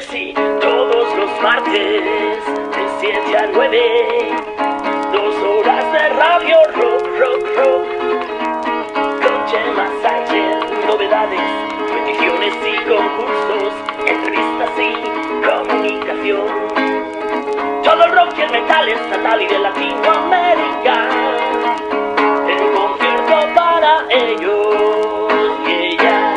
sí, todos los martes de 7 a 9, 2 horas de radio rock. Con Chema Sánchez, novedades, peticiones y concursos, entrevistas y comunicación. Todo el rock y el metal estatal y de Latinoamérica, en concierto para ellos y ellas.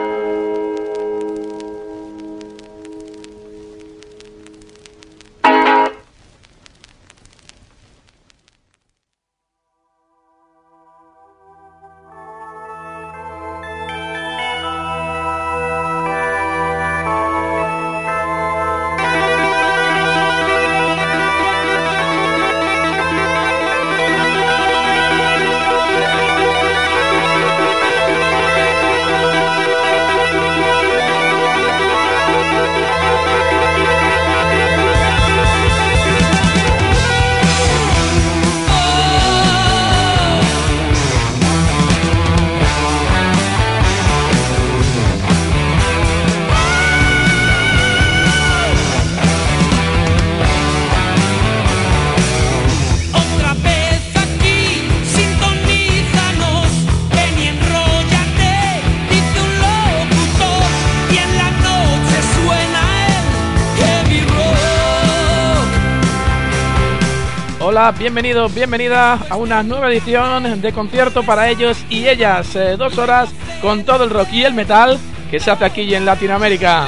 Hola, bienvenido, bienvenida a una nueva edición de concierto para ellos y ellas. 2 horas con todo el rock y el metal que se hace aquí en Latinoamérica.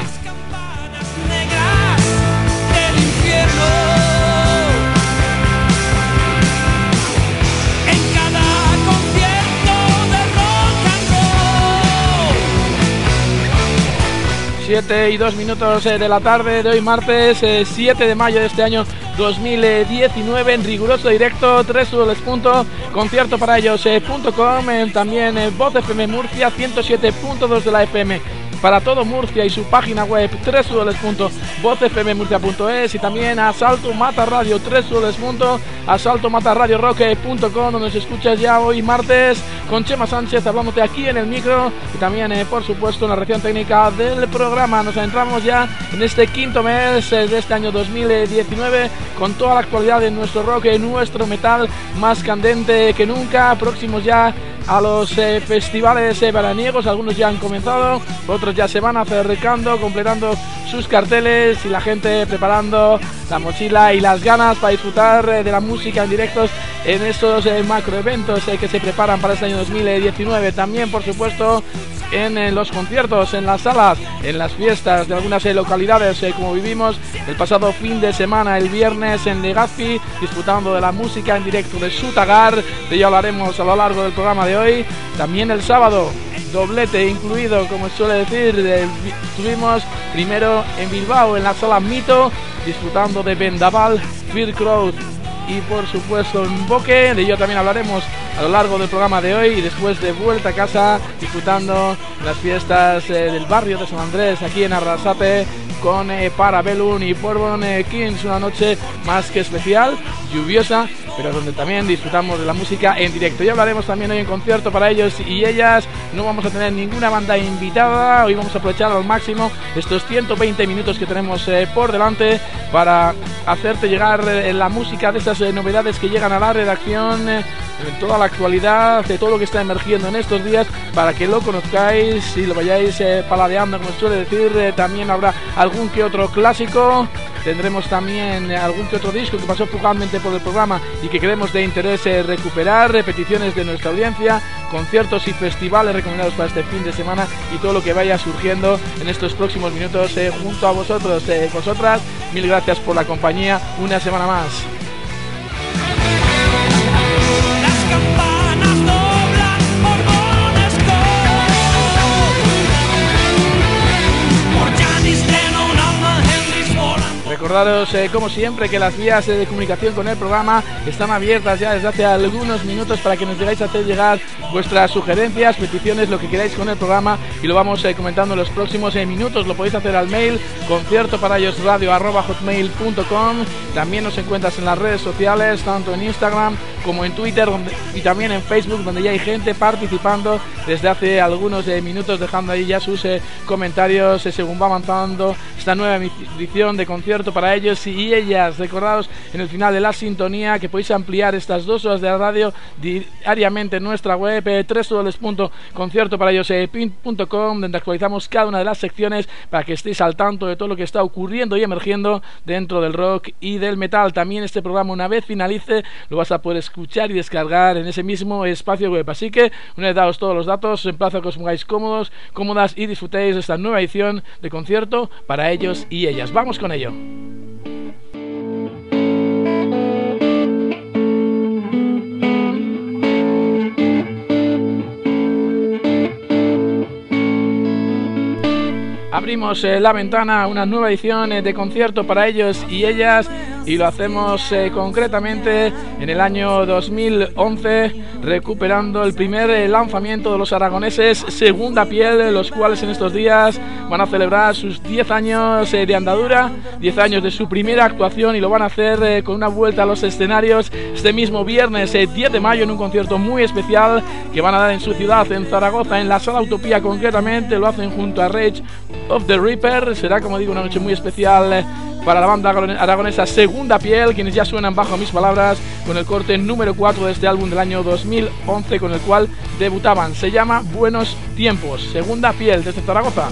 Siete y 2 minutos de la tarde de hoy martes 7 de mayo de este año 2019 en riguroso directo www.conciertoparaellos.com, también Voz FM Murcia 107.2 de la FM para todo Murcia y su página web www.vozfmmurcia.es y también Asalto Mata Radio www.asaltomataradiorock.com, donde nos escuchas ya hoy martes con Chema Sánchez hablándote aquí en el micro y también por supuesto en la reacción técnica del programa. Nos adentramos ya en este quinto mes de este año 2019 con toda la actualidad de nuestro rock y nuestro metal más candente que nunca, próximos ya a los festivales veraniegos. Algunos ya han comenzado, otros ya se van acercando, completando sus carteles y la gente preparando la mochila y las ganas para disfrutar de la música en directos en estos macroeventos que se preparan para este año 2019. También, por supuesto, en los conciertos, en las salas, en las fiestas de algunas localidades, como vivimos el pasado fin de semana, el viernes en Legazpi, disfrutando de la música en directo de Sutagar. De ello hablaremos a lo largo del programa de hoy. También el sábado, doblete incluido, como suele decir, estuvimos primero en Bilbao, en la sala Mito, disfrutando de Vendaval, Fear Crowd y por supuesto en Boque. De ello también hablaremos a lo largo del programa de hoy, y después de vuelta a casa disfrutando las fiestas del barrio de San Andrés aquí en Arrasate con Parabellum y Bourbon Kings, una noche más que especial, lluviosa, pero donde también disfrutamos de la música en directo. Y hablaremos también hoy en concierto para ellos y ellas. No vamos a tener ninguna banda invitada, hoy vamos a aprovechar al máximo estos 120 minutos que tenemos por delante para hacerte llegar la música de estas novedades que llegan a la redacción, toda la actualidad de todo lo que está emergiendo en estos días, para que lo conozcáis y lo vayáis paladeando, como suele decir. También habrá algún que otro clásico, tendremos también algún que otro disco que pasó fugazmente por el programa y que creemos de interés recuperar, repeticiones de nuestra audiencia, conciertos y festivales recomendados para este fin de semana y todo lo que vaya surgiendo en estos próximos minutos junto a vosotros, vosotras. Mil gracias por la compañía una semana más. Recordaros, como siempre, que las vías de comunicación con el programa están abiertas ya desde hace algunos minutos para que nos llegáis a hacer llegar vuestras sugerencias, peticiones, lo que queráis con el programa, y lo vamos comentando en los próximos minutos. Lo podéis hacer al mail conciertoparaellosradio@hotmail.com. También nos encuentras en las redes sociales, tanto en Instagram como en Twitter y también en Facebook, donde ya hay gente participando desde hace algunos minutos, dejando ahí ya sus comentarios según va avanzando esta nueva edición de Concierto para ellos y ellas. Recordaos en el final de la sintonía que podéis ampliar estas 2 horas de la radio diariamente en nuestra web www.conciertoparaellos.com, donde actualizamos cada una de las secciones para que estéis al tanto de todo lo que está ocurriendo y emergiendo dentro del rock y del metal. También este programa, una vez finalice, lo vas a poder escuchar y descargar en ese mismo espacio web. Así que, una vez dados todos los datos, os emplazo a que os pongáis cómodos, cómodas y disfrutéis de esta nueva edición de Concierto para ellos y ellas. Vamos con ello. Abrimos la ventana a una nueva edición de Concierto para ellos y ellas, y lo hacemos concretamente en el año 2011, recuperando el primer lanzamiento de los aragoneses Segunda Piel, los cuales en estos días van a celebrar sus 10 años de andadura, 10 años de su primera actuación, y lo van a hacer con una vuelta a los escenarios este mismo viernes 10 de mayo en un concierto muy especial que van a dar en su ciudad, en Zaragoza, en la Sala Utopía concretamente. Lo hacen junto a Rage of the Reaper. Será, como digo, una noche muy especial para la banda aragonesa Segunda Piel, quienes ya suenan bajo mis palabras con el corte número 4 de este álbum del año 2011 con el cual debutaban. Se llama Buenos Tiempos. Segunda Piel desde Zaragoza.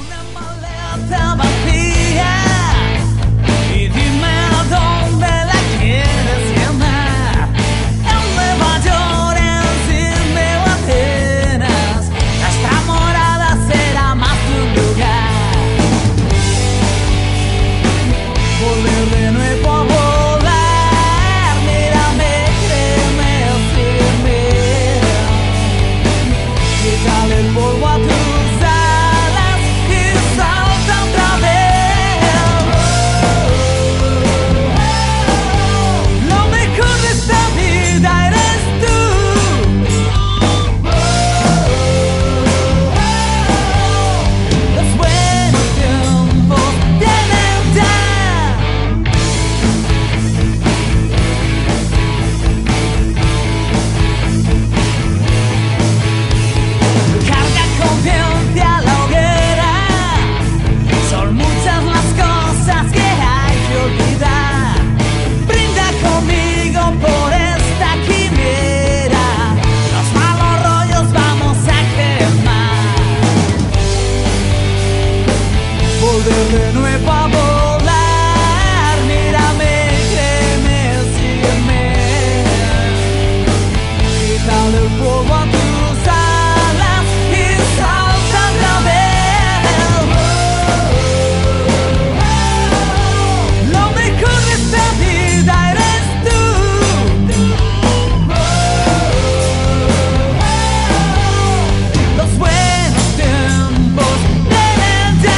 Y dime dónde la quieres llamar. En Nueva York, en Sydney o Atenas, nuestra morada será más de un lugar. Volver de nuevo a volar, mírame, créeme, sígueme. Quítale el polvo a tus alas y salta otra vez. Lo mejor de esta vida eres tú. Los buenos tiempos vienen ya. Carga conciencia a la hoguera. Son muchas las cosas que hay que olvidar. Brinda conmigo por esta quimera. Los malos rollos vamos a quemar. Volver de nuevo a volar. Mírame, créeme, sígueme. Quítale el polvo a tus alas y salta otra vez. Lo mejor de esta vida eres tú. Los buenos tiempos vienen ya.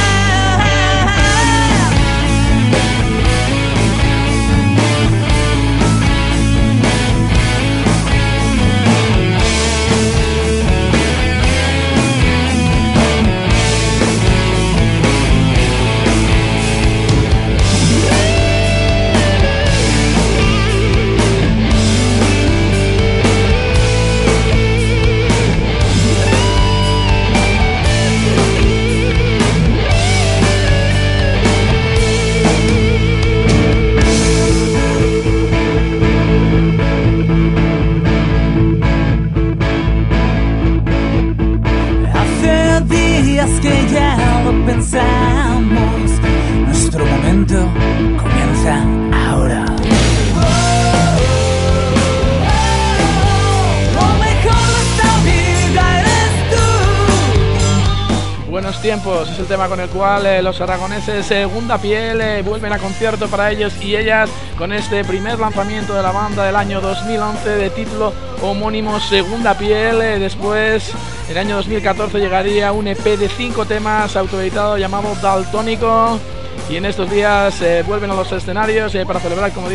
Hace días que ya lo pensamos. Nuestro momento comienza ahora. Lo mejor de esta vida eres tú. Buenos Tiempos es el tema con el cual los aragoneses Segunda Piel vuelven a Concierto para ellos y ellas, con este primer lanzamiento de la banda del año 2011 de título homónimo Segunda Piel. Después, en el año 2014, llegaría un EP de 5 temas autoeditado llamado Daltónico, y en estos días vuelven a los escenarios para celebrar, como digo,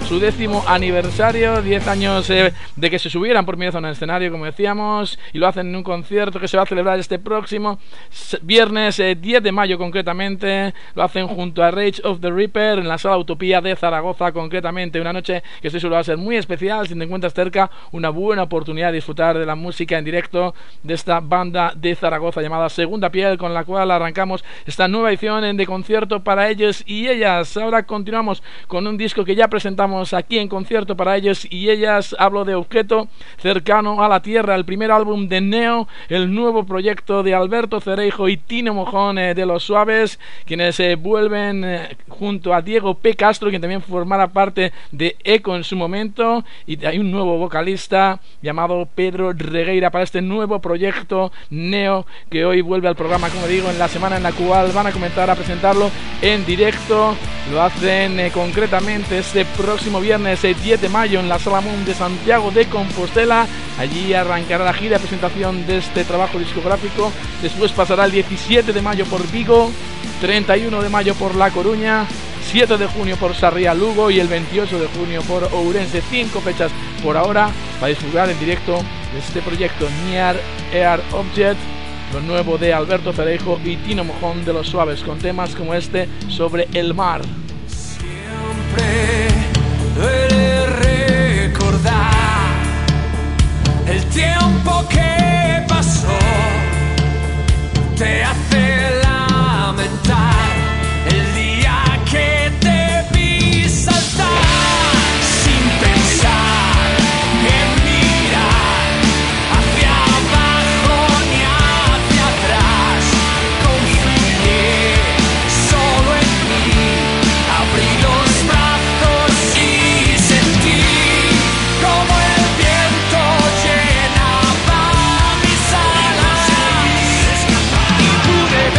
su 10º aniversario, 10 años de que se subieran por primera vez a un escenario, como decíamos, y lo hacen en un concierto que se va a celebrar este próximo viernes 10 de mayo concretamente. Lo hacen junto a Rage of the Reaper en la Sala Utopía de Zaragoza concretamente, una noche que estoy seguro va a ser muy especial. Si te encuentras cerca, una buena oportunidad de disfrutar de la música en directo de esta banda de Zaragoza llamada Segunda Piel, con la cual arrancamos esta nueva edición de concierto para ellos y ellas. Ahora continuamos con un disco que ya presentamos aquí en concierto para ellos y ellas. Hablo de Objeto Cercano a la Tierra, el primer álbum de Neo, el nuevo proyecto de Alberto Cereijo y Tino Mojón de Los Suaves, quienes vuelven junto a Diego P. Castro, quien también formará parte de Eco en su momento, y hay un nuevo vocalista llamado Pedro Regueira para este nuevo proyecto Neo, que hoy vuelve al programa, como digo, en la semana en la cual van a comenzar a presentarlo en directo. Lo hacen concretamente este próximo viernes 10 de mayo en la Sala Moon de Santiago de Compostela. Allí arrancará la gira de presentación de este trabajo discográfico. Después pasará el 17 de mayo por Vigo, 31 de mayo por La Coruña, 7 de junio por Sarriá, Lugo y el 28 de junio por Ourense. 5 fechas por ahora para disfrutar en directo de este proyecto Near Air Object, lo nuevo de Alberto Cereijo y Tino Mojón de Los Suaves, con temas como este Sobre el Mar. Siempre duele recordar el tiempo que pasó, te hace lamentar el día que te vi saltar sin pensar en mirar hacia abajo ni hacia atrás. Confié solo en mí, abrí los brazos y sentí como el viento llenaba mis alas y pude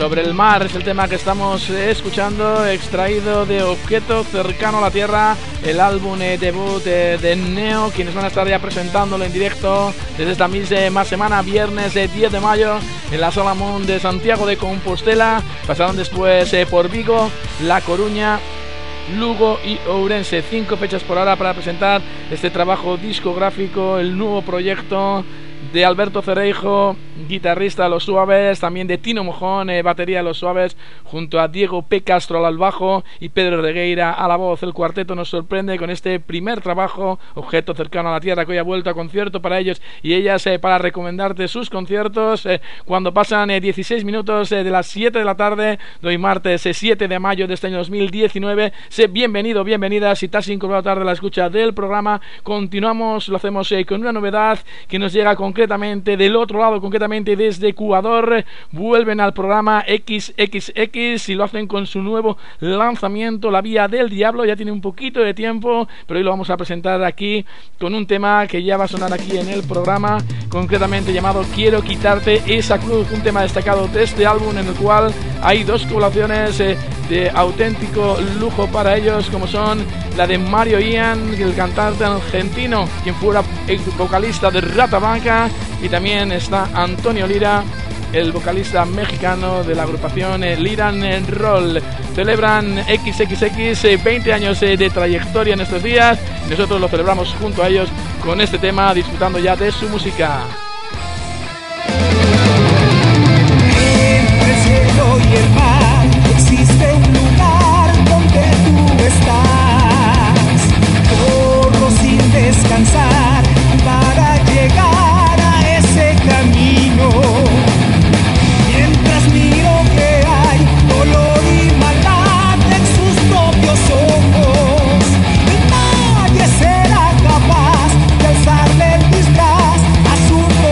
Sobre el mar es el tema que estamos escuchando, extraído de Objeto Cercano a la Tierra, el álbum debut de Neo, quienes van a estar ya presentándolo en directo desde esta misma semana, viernes 10 de mayo, en la Sala Moon de Santiago de Compostela. Pasarán después por Vigo, La Coruña, Lugo y Ourense. 5 fechas por ahora para presentar este trabajo discográfico, el nuevo proyecto de Alberto Cereijo, guitarrista de Los Suaves, también de Tino Mojón, batería de Los Suaves, junto a Diego P. Castro al bajo y Pedro Regueira a la voz. El cuarteto nos sorprende con este primer trabajo, Objeto Cercano a la Tierra, que hoy ha vuelto a concierto para ellos y ellas, para recomendarte sus conciertos cuando pasan 16 minutos de las 7 de la tarde de hoy martes 7 de mayo de este año 2019. Sé bienvenido, bienvenida si te has incorporado tarde a la escucha del programa. Continuamos, lo hacemos con una novedad que nos llega concretamente del otro lado, concretamente desde Ecuador. Vuelven al programa XXX y lo hacen con su nuevo lanzamiento, La Vía del Diablo. Ya tiene un poquito de tiempo, pero hoy lo vamos a presentar aquí con un tema que ya va a sonar aquí en el programa, concretamente llamado Quiero Quitarte Esa Cruz, un tema destacado de este álbum en el cual hay 2 colaboraciones de auténtico lujo para ellos, como son la de Mario Ian, el cantante argentino, quien fuera el vocalista de Rata Blanca, y también está Antonio Lira, el vocalista mexicano de la agrupación Liran Roll. Celebran XXX 20 años de trayectoria en estos días y nosotros lo celebramos junto a ellos con este tema, disfrutando ya de su música. Entre el cielo y el mar existe un lugar donde tú estás. Corro sin descansar para llegar a ese camino. Mientras miro que hay dolor y maldad en sus propios ojos, nadie será capaz de alzarle el disfraz a su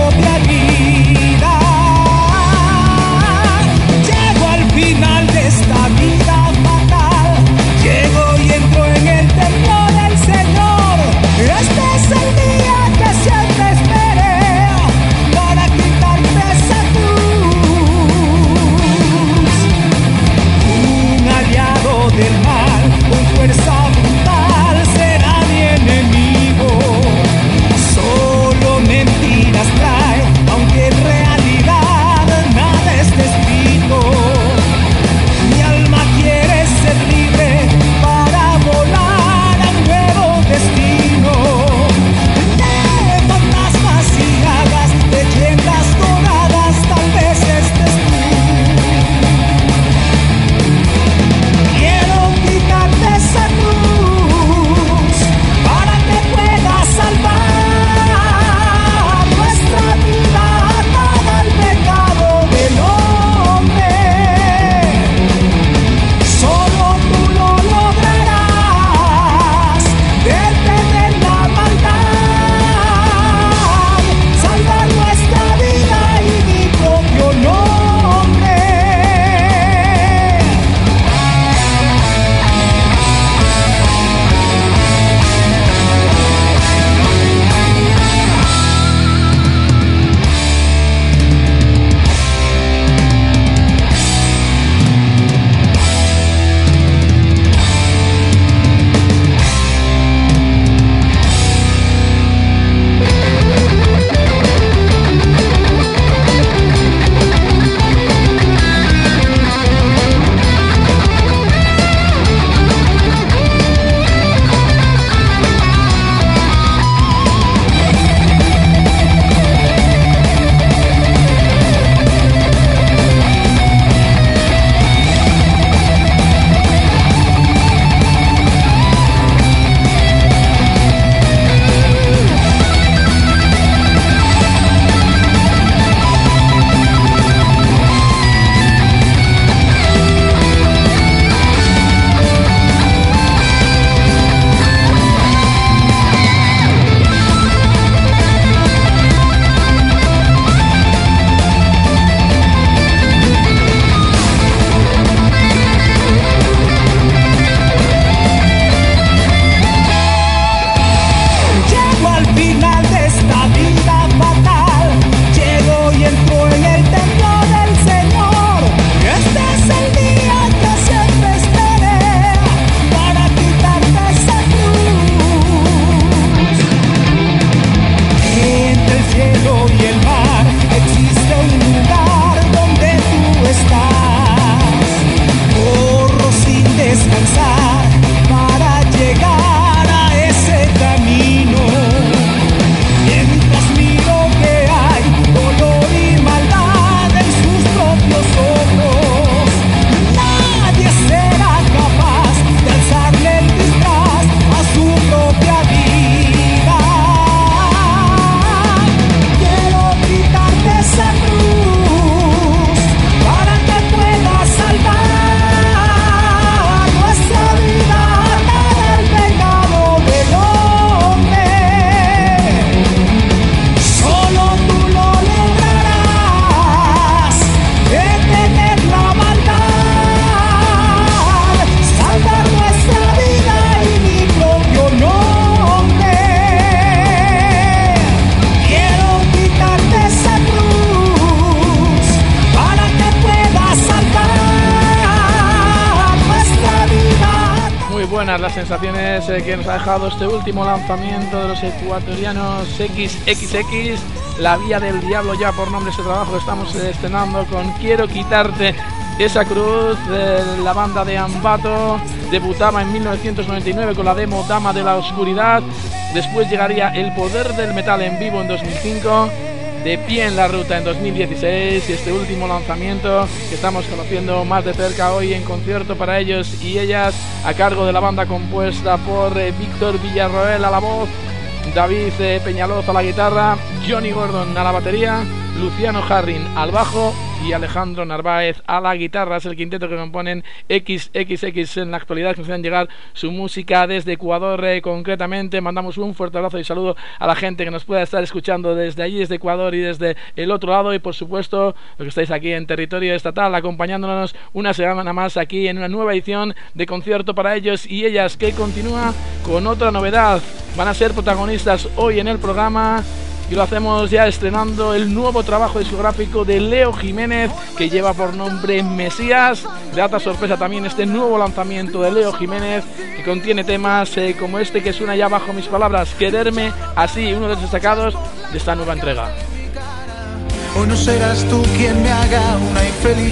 buenas las sensaciones que nos ha dejado este último lanzamiento de los ecuatorianos XXX. La Vía del Diablo, ya por nombre ese trabajo que estamos estrenando con Quiero Quitarte Esa Cruz. La banda de Ambato debutaba en 1999 con la demo Dama de la Oscuridad. Después llegaría El Poder del Metal en vivo en 2005. De Pie en la Ruta en 2016 y este último lanzamiento que estamos conociendo más de cerca hoy en concierto para ellos y ellas, a cargo de la banda compuesta por Víctor Villarroel a la voz, David Peñaloz a la guitarra, Johnny Gordon a la batería, Luciano Harrin al bajo y Alejandro Narváez a la guitarra. Es el quinteto que componen XXX en la actualidad, que nos hacen llegar su música desde Ecuador. Concretamente mandamos un fuerte abrazo y saludo a la gente que nos pueda estar escuchando desde allí, desde Ecuador y desde el otro lado, y por supuesto los que estáis aquí en territorio estatal acompañándonos una semana más aquí en una nueva edición de Concierto para ellos y ellas, que continúa con otra novedad. Van a ser protagonistas hoy en el programa y lo hacemos ya estrenando el nuevo trabajo discográfico de Leo Jiménez, que lleva por nombre Mesías. Grata sorpresa también este nuevo lanzamiento de Leo Jiménez, que contiene temas como este que suena ya bajo mis palabras, Quererme Así, uno de los destacados de esta nueva entrega. Hoy no serás tú quien me haga una infeliz.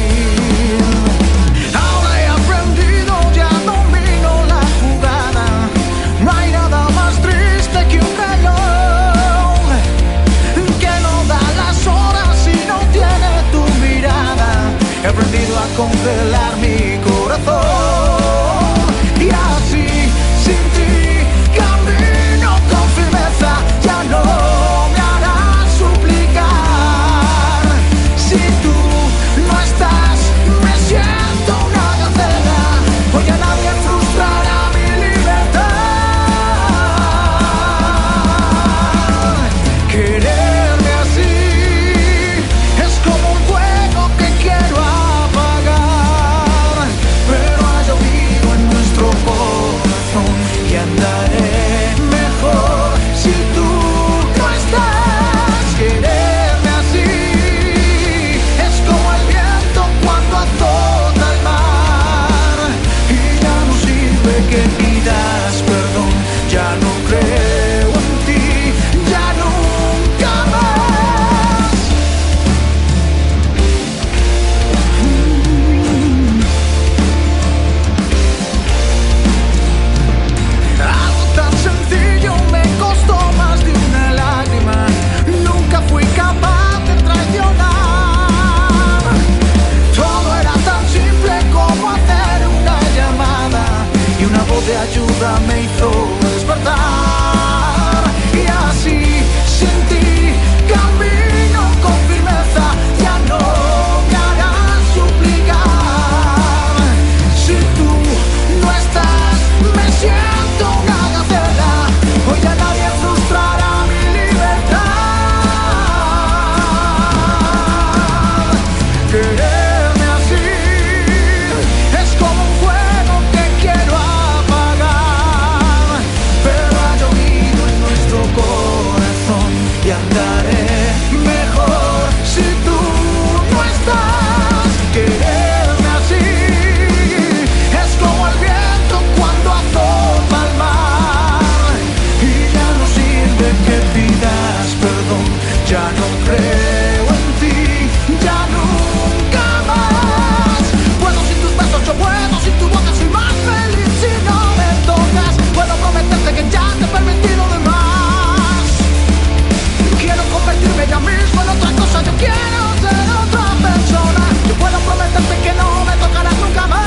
Ahora he aprendido, ya domino la jugada. No hay nada más triste que un reloj he aprendido a congelar mi corazón y así, sin ti, camino con firmeza. Ya no me harás suplicar. Si tú no estás, me siento una gacela. Hoy a nadie frustrará mi libertad. Quererme así es como un fuego que quiero apagar, pero ha llovido en nuestro corazón y andaré mejor si tú no estás. Quererme así es como el viento cuando azota el mar y ya no sirve que pidas perdón. Ya no creo en ti, ya nunca más. Algo tan sencillo me costó más de una lágrima. Nunca fui capaz de traicionar. Todo era tan simple como hacer una llamada y una voz de ayuda me hizo despertar. Y así, sin ti, camino con firmeza. Ya no me harás suplicar. Si tú no estás, me siento una gacela. Hoy ya nadie frustrará mi libertad. Quererme así es como un fuego que quiero apagar, pero ha llovido en nuestro corazón y andaré mejor si tú no estás. Quererme así es como el viento cuando azota el mar y ya no sirve que pidas perdón. Ya no creo en ti, ya nunca más. Puedo sin tus besos, yo puedo sin tu boca, soy más feliz si no me tocas. Puedo prometerte que ya te he permitido de más. Quiero convertirme ya mismo en otra cosa, yo quiero ser otra persona. Yo puedo prometerte que no me tocarás nunca más.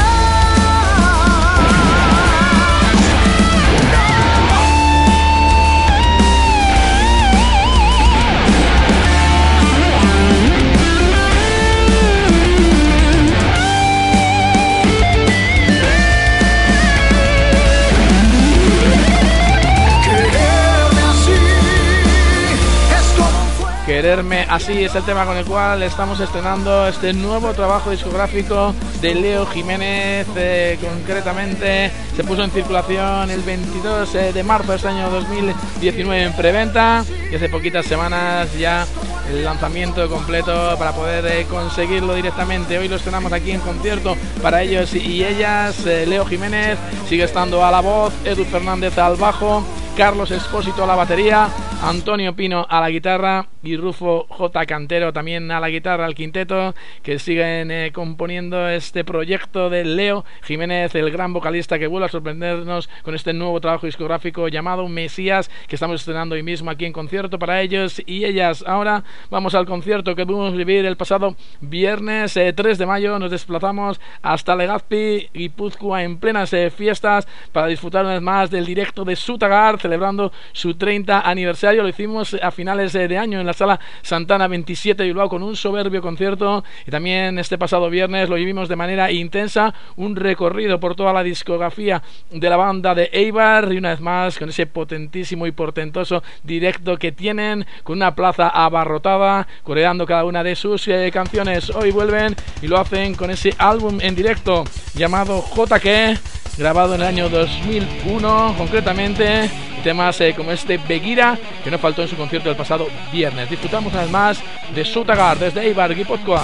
Quererme así es como un fuego. Quererme Así es el tema con el cual estamos estrenando este nuevo trabajo discográfico de Leo Jiménez. Concretamente se puso en circulación el 22 de marzo de este año 2019 en preventa y hace poquitas semanas ya el lanzamiento completo para poder conseguirlo directamente. Hoy los tenemos aquí en concierto para ellos y ellas. Leo Jiménez sigue estando a la voz, Edu Fernández al bajo, Carlos Espósito a la batería, Antonio Pino a la guitarra y Rufo J. Cantero también a la guitarra, al quinteto, que siguen componiendo este proyecto de Leo Jiménez, el gran vocalista que vuelve a sorprendernos con este nuevo trabajo discográfico llamado Mesías, que estamos estrenando hoy mismo aquí en concierto para ellos y ellas. Ahora vamos al concierto que pudimos vivir el pasado viernes 3 de mayo. Nos desplazamos hasta Legazpi, Guipúzcoa, en plenas fiestas, para disfrutar una vez más del directo de Sutagar, celebrando su 30 aniversario. Lo hicimos a finales de año en la Sala Santana 27 de Bilbao con un soberbio concierto, y también este pasado viernes lo vivimos de manera intensa, un recorrido por toda la discografía de la banda de Eibar, y una vez más con ese potentísimo y portentoso directo que tienen, con una plaza abarrotada, coreando cada una de sus canciones. Hoy vuelven y lo hacen con ese álbum en directo llamado JK, grabado en el año 2001 concretamente, temas como este Begira, que no faltó en su concierto del pasado viernes. Disfrutamos una vez más de Sutagar desde Eibar, Guipúzcoa.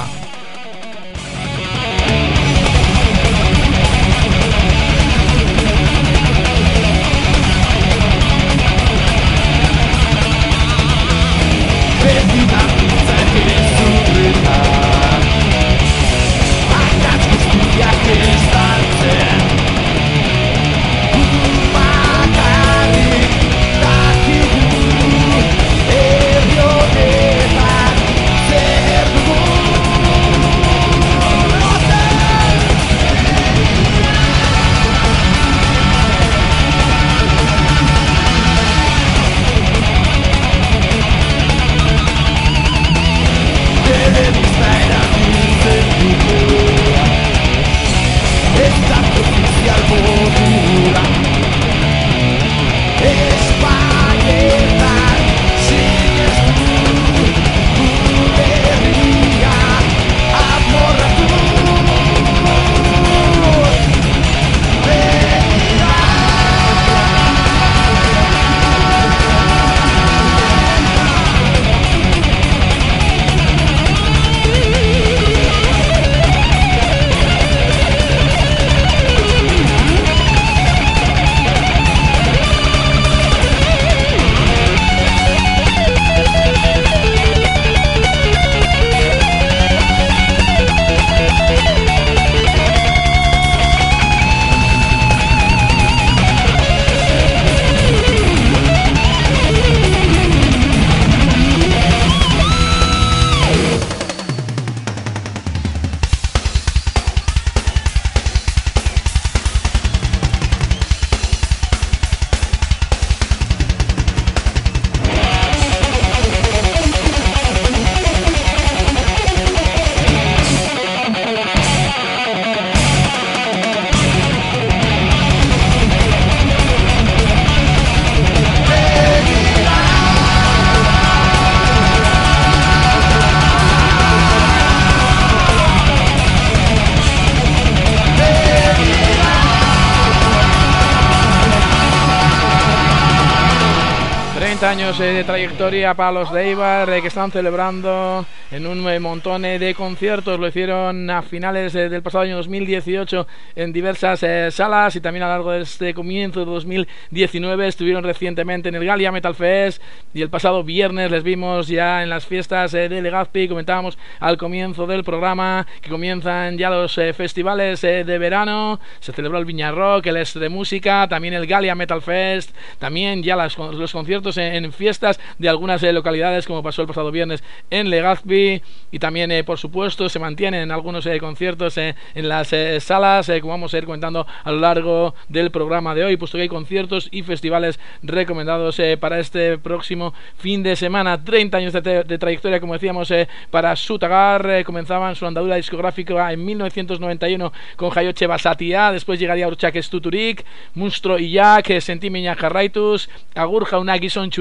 Años de trayectoria para los de Eibar, que están celebrando en un montón de conciertos. Lo hicieron a finales del pasado año 2018 en diversas salas, y también a lo largo de este comienzo de 2019 estuvieron recientemente en el Galia Metal Fest, y el pasado viernes les vimos ya en las fiestas de Legazpi. Comentábamos al comienzo del programa que comienzan ya los festivales de verano. Se celebró el Viña Rock, el Est de Música, también el Galia Metal Fest, también ya los conciertos en fiestas de algunas localidades, como pasó el pasado viernes en Legazpi, y también por supuesto se mantienen algunos conciertos en las salas, como vamos a ir comentando a lo largo del programa de hoy, puesto que hay conciertos y festivales recomendados para este próximo fin de semana. 30 años de trayectoria, como decíamos, para Sutagar. Comenzaban su andadura discográfica en 1991 con Jaioche Basatia, después llegaría Urtsak Estuturik, Munstro Iak, Sentiminak Jarraituz, Agur Jauna Gizon Txuri,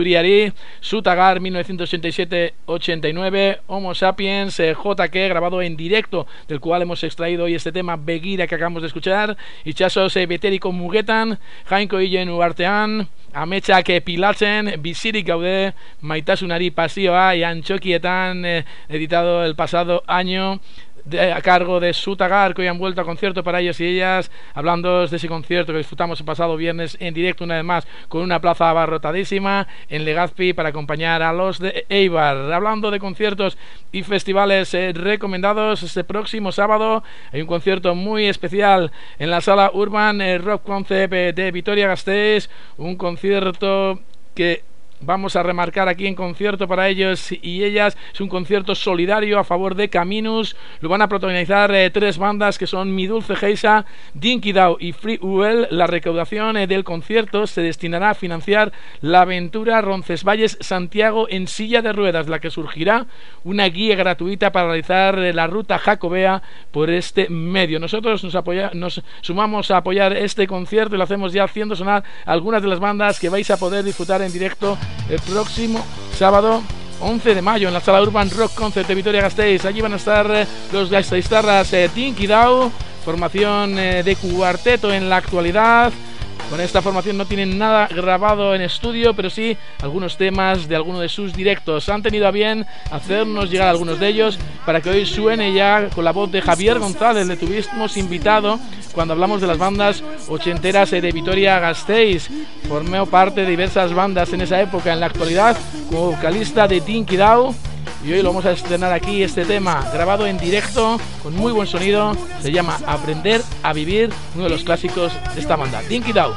Zuriari, Sutagar 1987-89, Homo Sapiens, JK, grabado en directo, del cual hemos extraído hoy este tema Begira que acabamos de escuchar, Itxasos Beteriko Mugetan, Jainko Hillen Uartean, Ametsak Pilatzen, Bizirik Gaude, Maitasunari Pasioa y Antxokietan, editado el pasado año, a cargo de Sutagar, que hoy han vuelto a concierto para ellos y ellas, hablando de ese concierto que disfrutamos el pasado viernes en directo una vez más, con una plaza abarrotadísima en Legazpi para acompañar a los de Eibar. Hablando de conciertos y festivales recomendados, este próximo sábado hay un concierto muy especial en la sala Urban Rock Concept de Vitoria-Gasteiz, un concierto que vamos a remarcar aquí en concierto para ellos y ellas. Es un concierto solidario a favor de Caminus. Lo van a protagonizar tres bandas que son Mi Dulce Geisa, Dinky Dow y Free UL. La recaudación del concierto se destinará a financiar la aventura Roncesvalles Santiago en silla de ruedas, la que surgirá una guía gratuita para realizar la ruta jacobea por este medio. Nosotros nos sumamos a apoyar este concierto y lo hacemos ya haciendo sonar algunas de las bandas que vais a poder disfrutar en directo el próximo sábado 11 de mayo en la sala Urban Rock Concert de Vitoria-Gasteiz. Allí van a estar los gasteiztarras Dinky Dow, formación de cuarteto en la actualidad. Con esta formación no tienen nada grabado en estudio, pero sí algunos temas de alguno de sus directos. Han tenido a bien hacernos llegar algunos de ellos para que hoy suene ya con la voz de Javier González. Le tuvimos invitado cuando hablamos de las bandas ochenteras de Vitoria-Gasteiz. Formó parte de diversas bandas en esa época. En la actualidad, como vocalista de Dinky Dow. Y hoy lo vamos a estrenar aquí, este tema grabado en directo con muy buen sonido. Se llama Aprender a Vivir, uno de los clásicos de esta banda, Dinky Dow.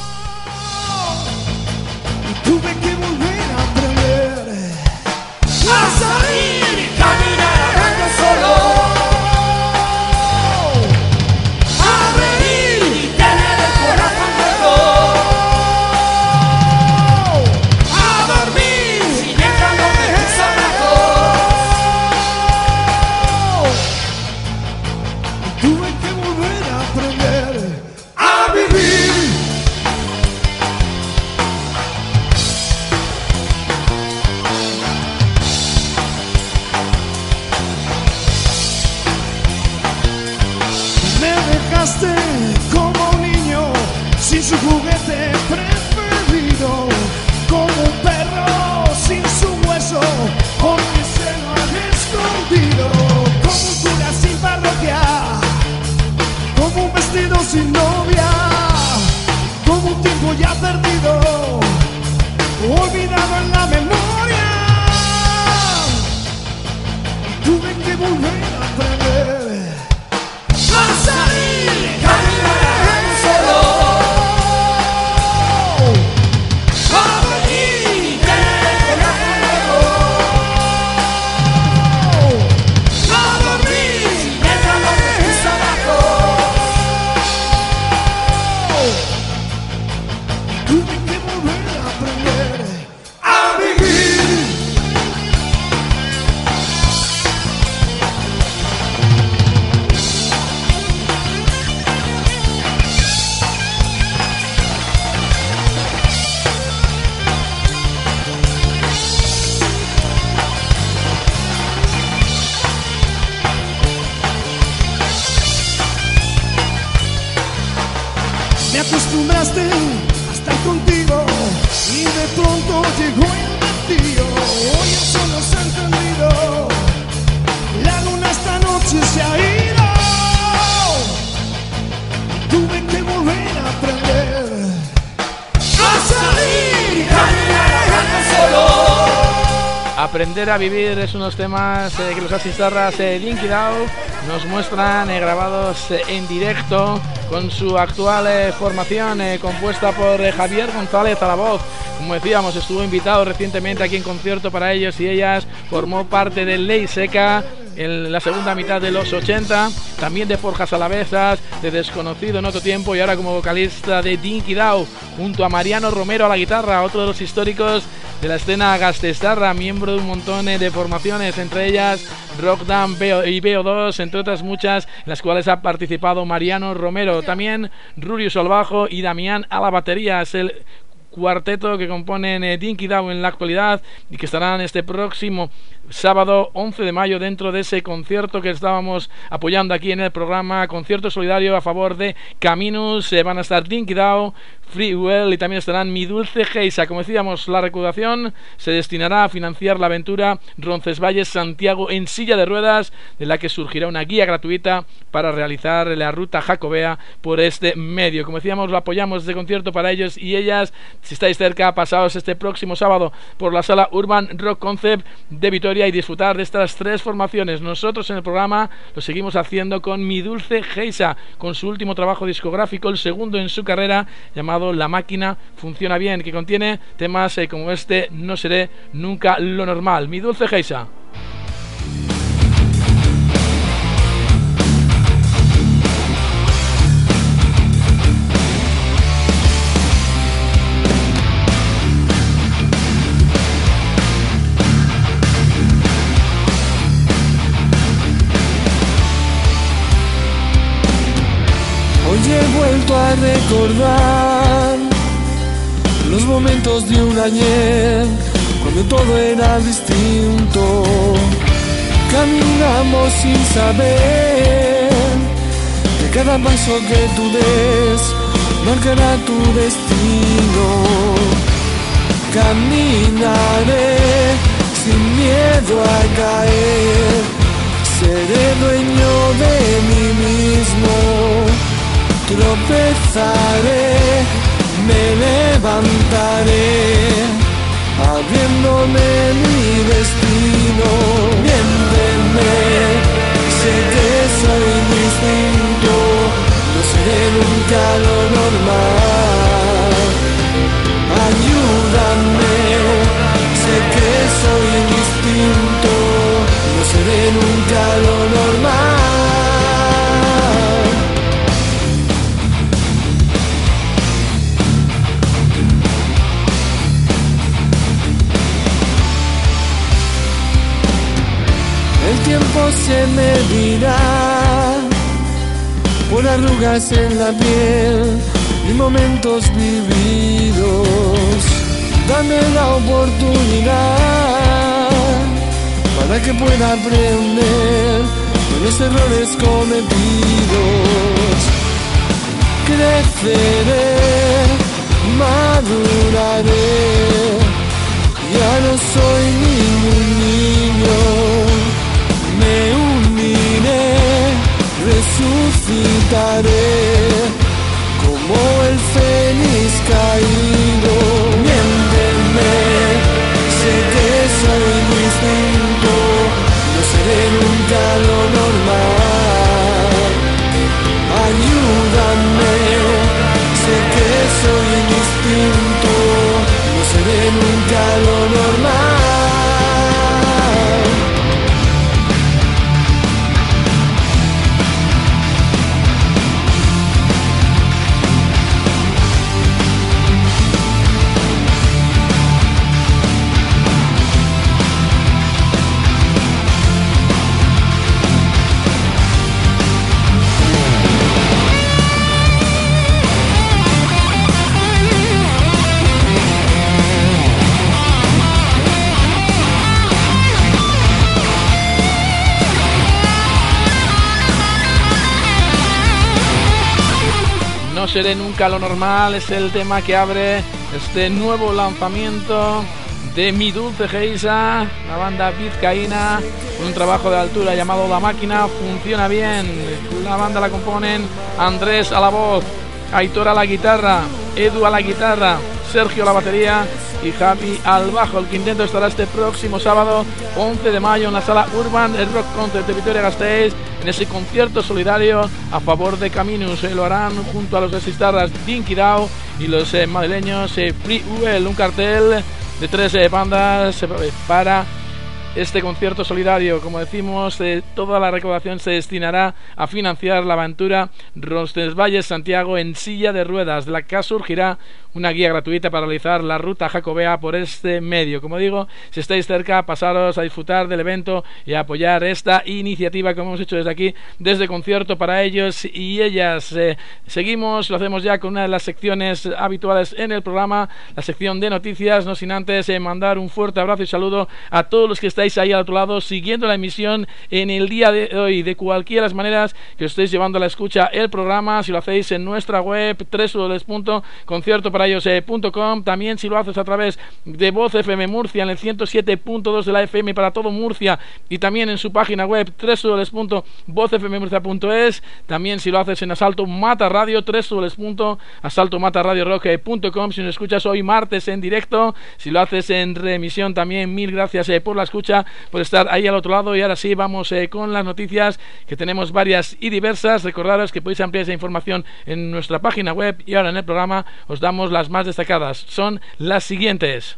Tuve que volver a aprender a salir y caminar andando solo, a reír y tener el corazón roto, a dormir sin echando de tuve que volver a aprender a vivir. Me dejaste como un niño sin su juguete preferido, como un perro sin su hueso, con mi seno al escondido, como un cura sin parroquia, como un vestido sin novia, como un tiempo ya perdido, olvidado en la memoria. Tuve que volver a aprender a salir, caminar solo, a venir y tener algo, a dormir sin echar los pies abajo. Tuve que volver a aprender a vivir. Me acostumbraste a estar contigo y de pronto llegó el vacío. Hoy el sol nos ha entendido, la luna esta noche se ha ido. Tuve que volver a aprender a salir y caminar solo. Aprender a Vivir es unos temas que los asistarras Dinky Dow nos muestran grabados en directo con su actual formación compuesta por Javier González a la voz. Como decíamos, estuvo invitado recientemente aquí en concierto para ellos y ellas, formó parte de Ley Seca en la segunda mitad de los 80, también de Forjas Alavesas, de Desconocido en otro tiempo y ahora como vocalista de Dinky Dow junto a Mariano Romero a la guitarra, otro de los históricos de la escena gasteiztarra, miembro de un montón de formaciones, entre ellas Rockdown y BO2, entre otras muchas, en las cuales ha participado Mariano Romero. También Rurius al bajo y Damián a la batería. Es el cuarteto que componen Dinky Dow en la actualidad y que estarán este próximo sábado 11 de mayo dentro de ese concierto que estábamos apoyando aquí en el programa, concierto solidario a favor de Caminus. Van a estar Dinky Dow, Free Will y también estarán Mi Dulce Geisa. Como decíamos, la recaudación se destinará a financiar la aventura Roncesvalles-Santiago en silla de ruedas, de la que surgirá una guía gratuita para realizar la ruta jacobea por este medio. Como decíamos, lo apoyamos este concierto para ellos y ellas. Si estáis cerca, pasaos este próximo sábado por la sala Urban Rock Concept de Vitoria y disfrutar de estas tres formaciones. Nosotros en el programa lo seguimos haciendo con Mi Dulce Geisa, con su último trabajo discográfico, el segundo en su carrera, llamado La Máquina Funciona Bien, que contiene temas como este, No seré nunca lo normal. Mi Dulce Geisa. Hoy he vuelto a recordar los momentos de un ayer, cuando todo era distinto. Caminamos sin saber que cada paso que tú des marcará tu destino. Caminaré sin miedo a caer, seré dueño de mí mismo. Tropezaré, me levantaré, abriéndome mi destino. Miénteme, sé que soy distinto, no seré nunca lo normal. Ayúdame, sé que soy distinto, no seré nunca lo normal. El tiempo se medirá por arrugas en la piel y momentos vividos. Dame la oportunidad para que pueda aprender de los errores cometidos. Creceré, maduraré, ya no soy ningún niño. Me uniré, resucitaré como el fénix caído. Miénteme, sé que soy distinto, no seré nunca lo normal. Ayúdame, sé que soy distinto, no seré nunca lo normal. No seré nunca lo normal es el tema que abre este nuevo lanzamiento de Mi Dulce Geisa, la banda vizcaína, con un trabajo de altura llamado La Máquina Funciona Bien. La banda la componen Andrés a la voz, Aitor a la guitarra, Edu a la guitarra, Sergio a la batería y Javi al bajo. El quinteto estará este próximo sábado 11 de mayo en la sala Urban Rock Concept de Vitoria-Gasteiz, en ese concierto solidario a favor de Caminus. Lo harán junto a los de Sistarras Dinky Dow y los madrileños Free Will, un cartel de tres bandas para Este concierto solidario, como decimos, toda la recaudación se destinará a financiar la aventura Roncesvalles Santiago en silla de ruedas, de la que surgirá una guía gratuita para realizar la ruta jacobea por este medio. Como digo, si estáis cerca, pasaros a disfrutar del evento y a apoyar esta iniciativa, como hemos hecho desde aquí, desde concierto para ellos y ellas. Seguimos, lo hacemos ya con una de las secciones habituales en el programa, la sección de noticias, no sin antes mandar un fuerte abrazo y saludo a todos los que estáis ahí al otro lado siguiendo la emisión en el día de hoy, de cualquiera de las maneras que os estéis llevando a la escucha el programa, si lo hacéis en nuestra web www.conciertoparellos.com, también si lo haces a través de Voz FM Murcia en el 107.2 de la FM para todo Murcia, y también en su página web www.vozfmmurcia.es, también si lo haces en Asalto Mata Radio, www.asaltomataradiorock.com, si nos escuchas hoy martes en directo, si lo haces en reemisión también, mil gracias por la escucha, por estar ahí al otro lado. Y ahora sí, vamos con las noticias, que tenemos varias y diversas. Recordaros que podéis ampliar esa información en nuestra página web, y ahora en el programa os damos las más destacadas. Son las siguientes.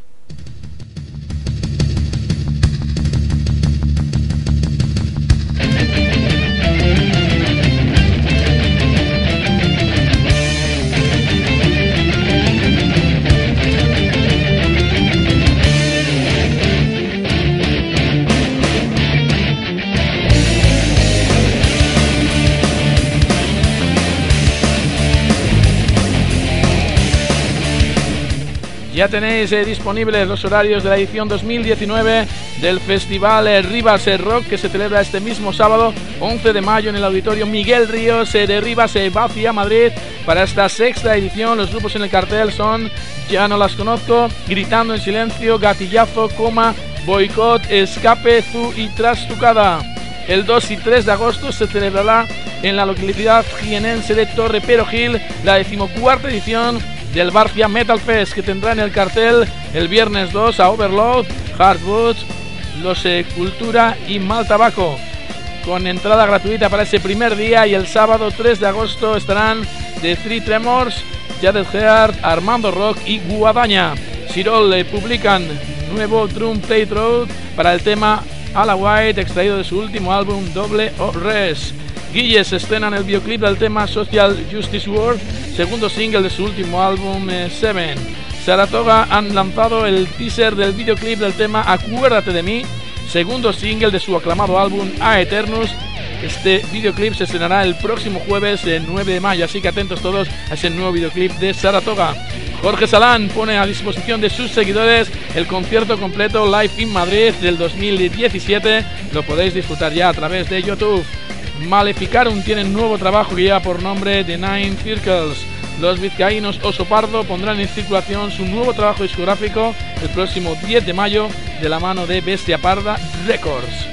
Ya tenéis disponibles los horarios de la edición 2019 del Festival Rivas Rock, que se celebra este mismo sábado 11 de mayo en el Auditorio Miguel Ríos de Rivas, Vacia, Madrid. Para esta sexta edición, los grupos en el cartel son Ya no las conozco, Gritando en silencio, Gatillazo, Coma, Boicot, Escape, Zu y Trastucada. El 2 y 3 de agosto se celebrará en la localidad jienense de Torre Perojil la 14ª edición del Barcia Metal Fest, que tendrá en el cartel el viernes 2 a Overload, Hardwoods, Los Cultura y Mal Tabaco, con entrada gratuita para ese primer día. Y el sábado 3 de agosto estarán The Three Tremors, Jared Heart, Armando Rock y Guadaña. Sirol publican nuevo Drum Plate Road para el tema A la White, extraído de su último álbum Doble o Res. Guilles estrenan el videoclip del tema Social Justice World, segundo single de su último álbum Seven. Saratoga han lanzado el teaser del videoclip del tema Acuérdate de mí, segundo single de su aclamado álbum A Eternus. Este videoclip se estrenará el próximo jueves 9 de mayo, así que atentos todos a ese nuevo videoclip de Saratoga. Jorge Salán pone a disposición de sus seguidores el concierto completo Live in Madrid del 2017. Lo podéis disfrutar ya a través de YouTube. Maleficarum tienen nuevo trabajo que lleva por nombre The Nine Circles. Los vizcaínos Oso Pardo pondrán en circulación su nuevo trabajo discográfico el próximo 10 de mayo de la mano de Bestia Parda Records.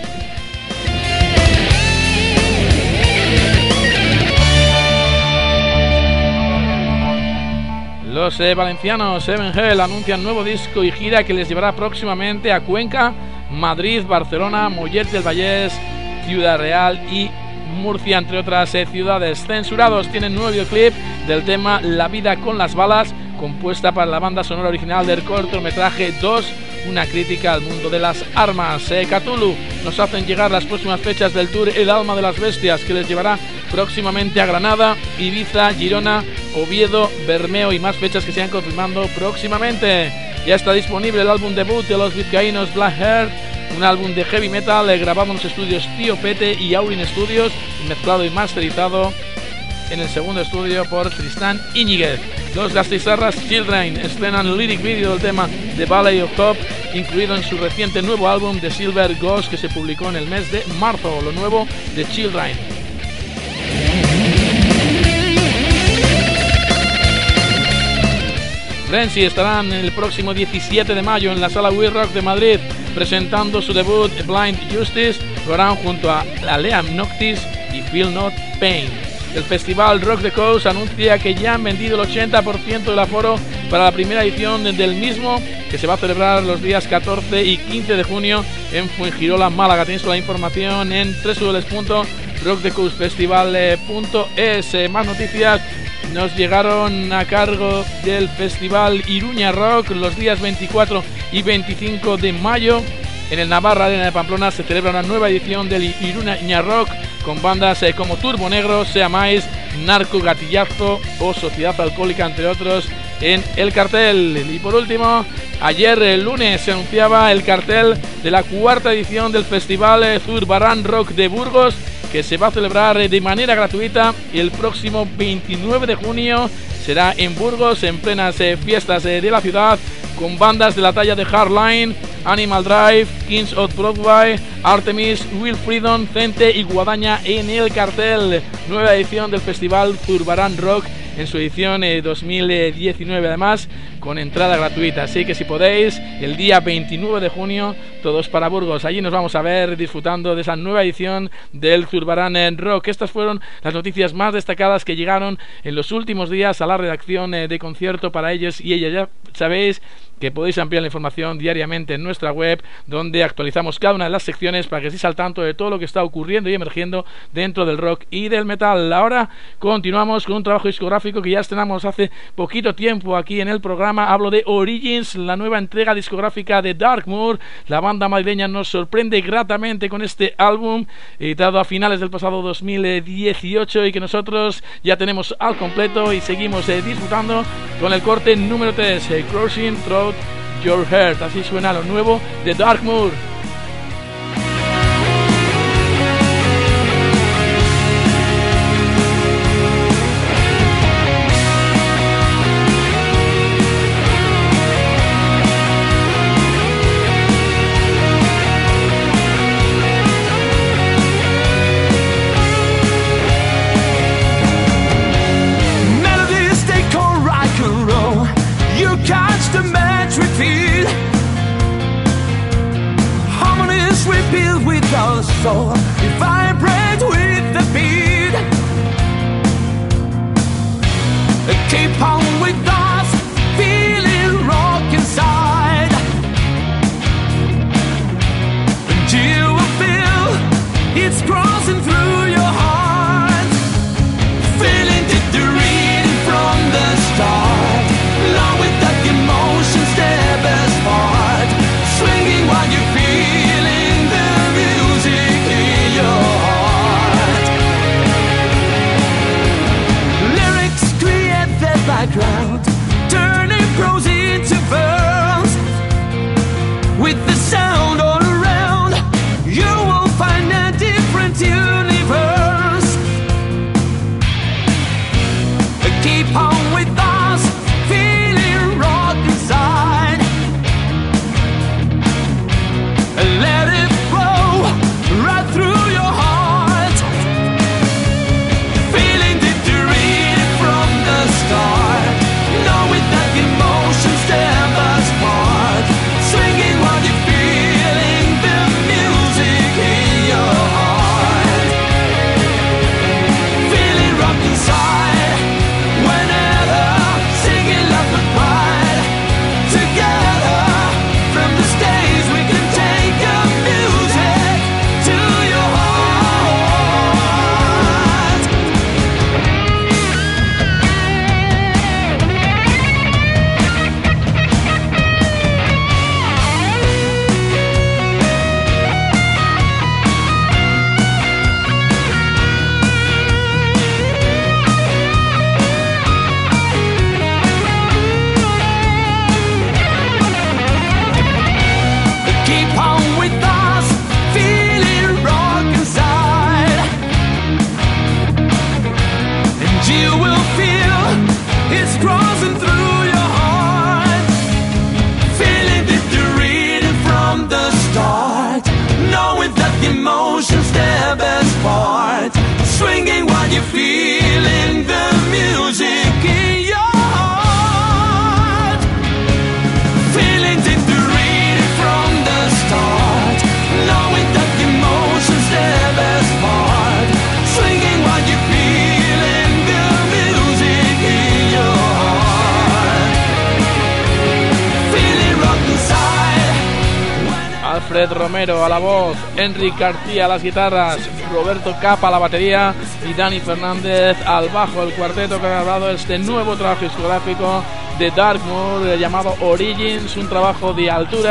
Los valencianos Seven Hell anuncian nuevo disco y gira que les llevará próximamente a Cuenca, Madrid, Barcelona, Mollet del Vallès, Ciudad Real y Murcia, entre otras ciudades. Censurados tienen nuevo videoclip del tema La vida con las balas, compuesta para la banda sonora original del cortometraje 2, una crítica al mundo de las armas. Cthulhu nos hacen llegar las próximas fechas del tour El alma de las bestias, que les llevará próximamente a Granada, Ibiza, Girona, Oviedo, Bermeo y más fechas que se irán confirmando próximamente. Ya está disponible el álbum debut de los vizcaínos Black Heart, un álbum de heavy metal grabado en los estudios Tío Pete y Aurin Studios, mezclado y masterizado en el segundo estudio por Tristán Íñiguez. Los Gastizarras Children estrenan el lyric video del tema The Valley of Hope, incluido en su reciente nuevo álbum The Silver Ghost, que se publicó en el mes de marzo. Lo nuevo de Children. Renzi estarán el próximo 17 de mayo en la Sala We Rock de Madrid presentando su debut Blind Justice. Lo harán junto a Liam Noctis y Feel Not Pain. El festival Rock the Coast anuncia que ya han vendido el 80% del aforo para la primera edición del mismo, que se va a celebrar los días 14 y 15 de junio en Fuengirola, Málaga. Tenéis toda la información en www.rockthecoastfestival.es. Más noticias nos llegaron a cargo del Festival Iruña Rock los días 24 y 25 de mayo en el Navarra Arena de Pamplona se celebra una nueva edición del Iruña Rock con bandas como Turbo Negro, Sea Mais, Narco Gatillazo o Sociedad Alcohólica, entre otros, en el cartel. Y por último, ayer el lunes se anunciaba el cartel de la cuarta edición del Festival Zurbarán Rock de Burgos, que se va a celebrar de manera gratuita y el próximo 29 de junio será en Burgos, en plenas fiestas de la ciudad, con bandas de la talla de Hardline, Animal Drive, Kings of Broadway, Artemis, Will Freedom, Cente y Guadaña en el cartel. Nueva edición del Festival Zurbarán Rock en su edición 2019, además con entrada gratuita, así que si podéis, el día 29 de junio, todos para Burgos. Allí nos vamos a ver disfrutando de esa nueva edición del Zurbarán Rock. Estas fueron las noticias más destacadas que llegaron en los últimos días a la redacción de Concierto para ellos y ellas. Ya sabéis que podéis ampliar la información diariamente en nuestra web, donde actualizamos cada una de las secciones para que estéis al tanto de todo lo que está ocurriendo y emergiendo dentro del rock y del metal. Ahora continuamos con un trabajo discográfico que ya estrenamos hace poquito tiempo aquí en el programa. Hablo de Origins, la nueva entrega discográfica de Darkmoor. La banda madrileña nos sorprende gratamente con este álbum, editado a finales del pasado 2018 y que nosotros ya tenemos al completo y seguimos disfrutando con el corte número 3, Crossing Through Your Heart. Así suena lo nuevo de Darkmoor. Catch the metric field, harmonies rebuild with our soul, we vibrate with the beat. Keep on with us, feeling rock inside, and you will feel it's crossing through your heart, feeling the reading from the start. Along with that emotion, step as part, swinging while you're feeling the music in your heart. Lyrics create the background, turning prose into verse. With the sound all around, you will find a different universe. Keep on with us, feeling rock inside, and let it flow right through your heart, feeling the reading from the start, knowing that emotions step us apart, swinging while you're feeling the music in your heart, feeling rock inside. Whenever singing love with pride, together from the stage we can take your music to your heart. Keep on with us, feeling rock inside, and you will feel it's crossing through your heart, feeling the reading from the start, knowing that the emotions step as part, swinging while you're feeling the music in your heart, feeling the reading from the start, knowing that the emotions step as part, swinging while you're feeling the music in your heart, feeling rock inside. Alfred Romero a la voz, Enric García a las guitarras, Roberto Capa a la batería y Dani Fernández al bajo. El cuarteto que ha grabado este nuevo trabajo discográfico de Darkmoor llamado Origins, un trabajo de altura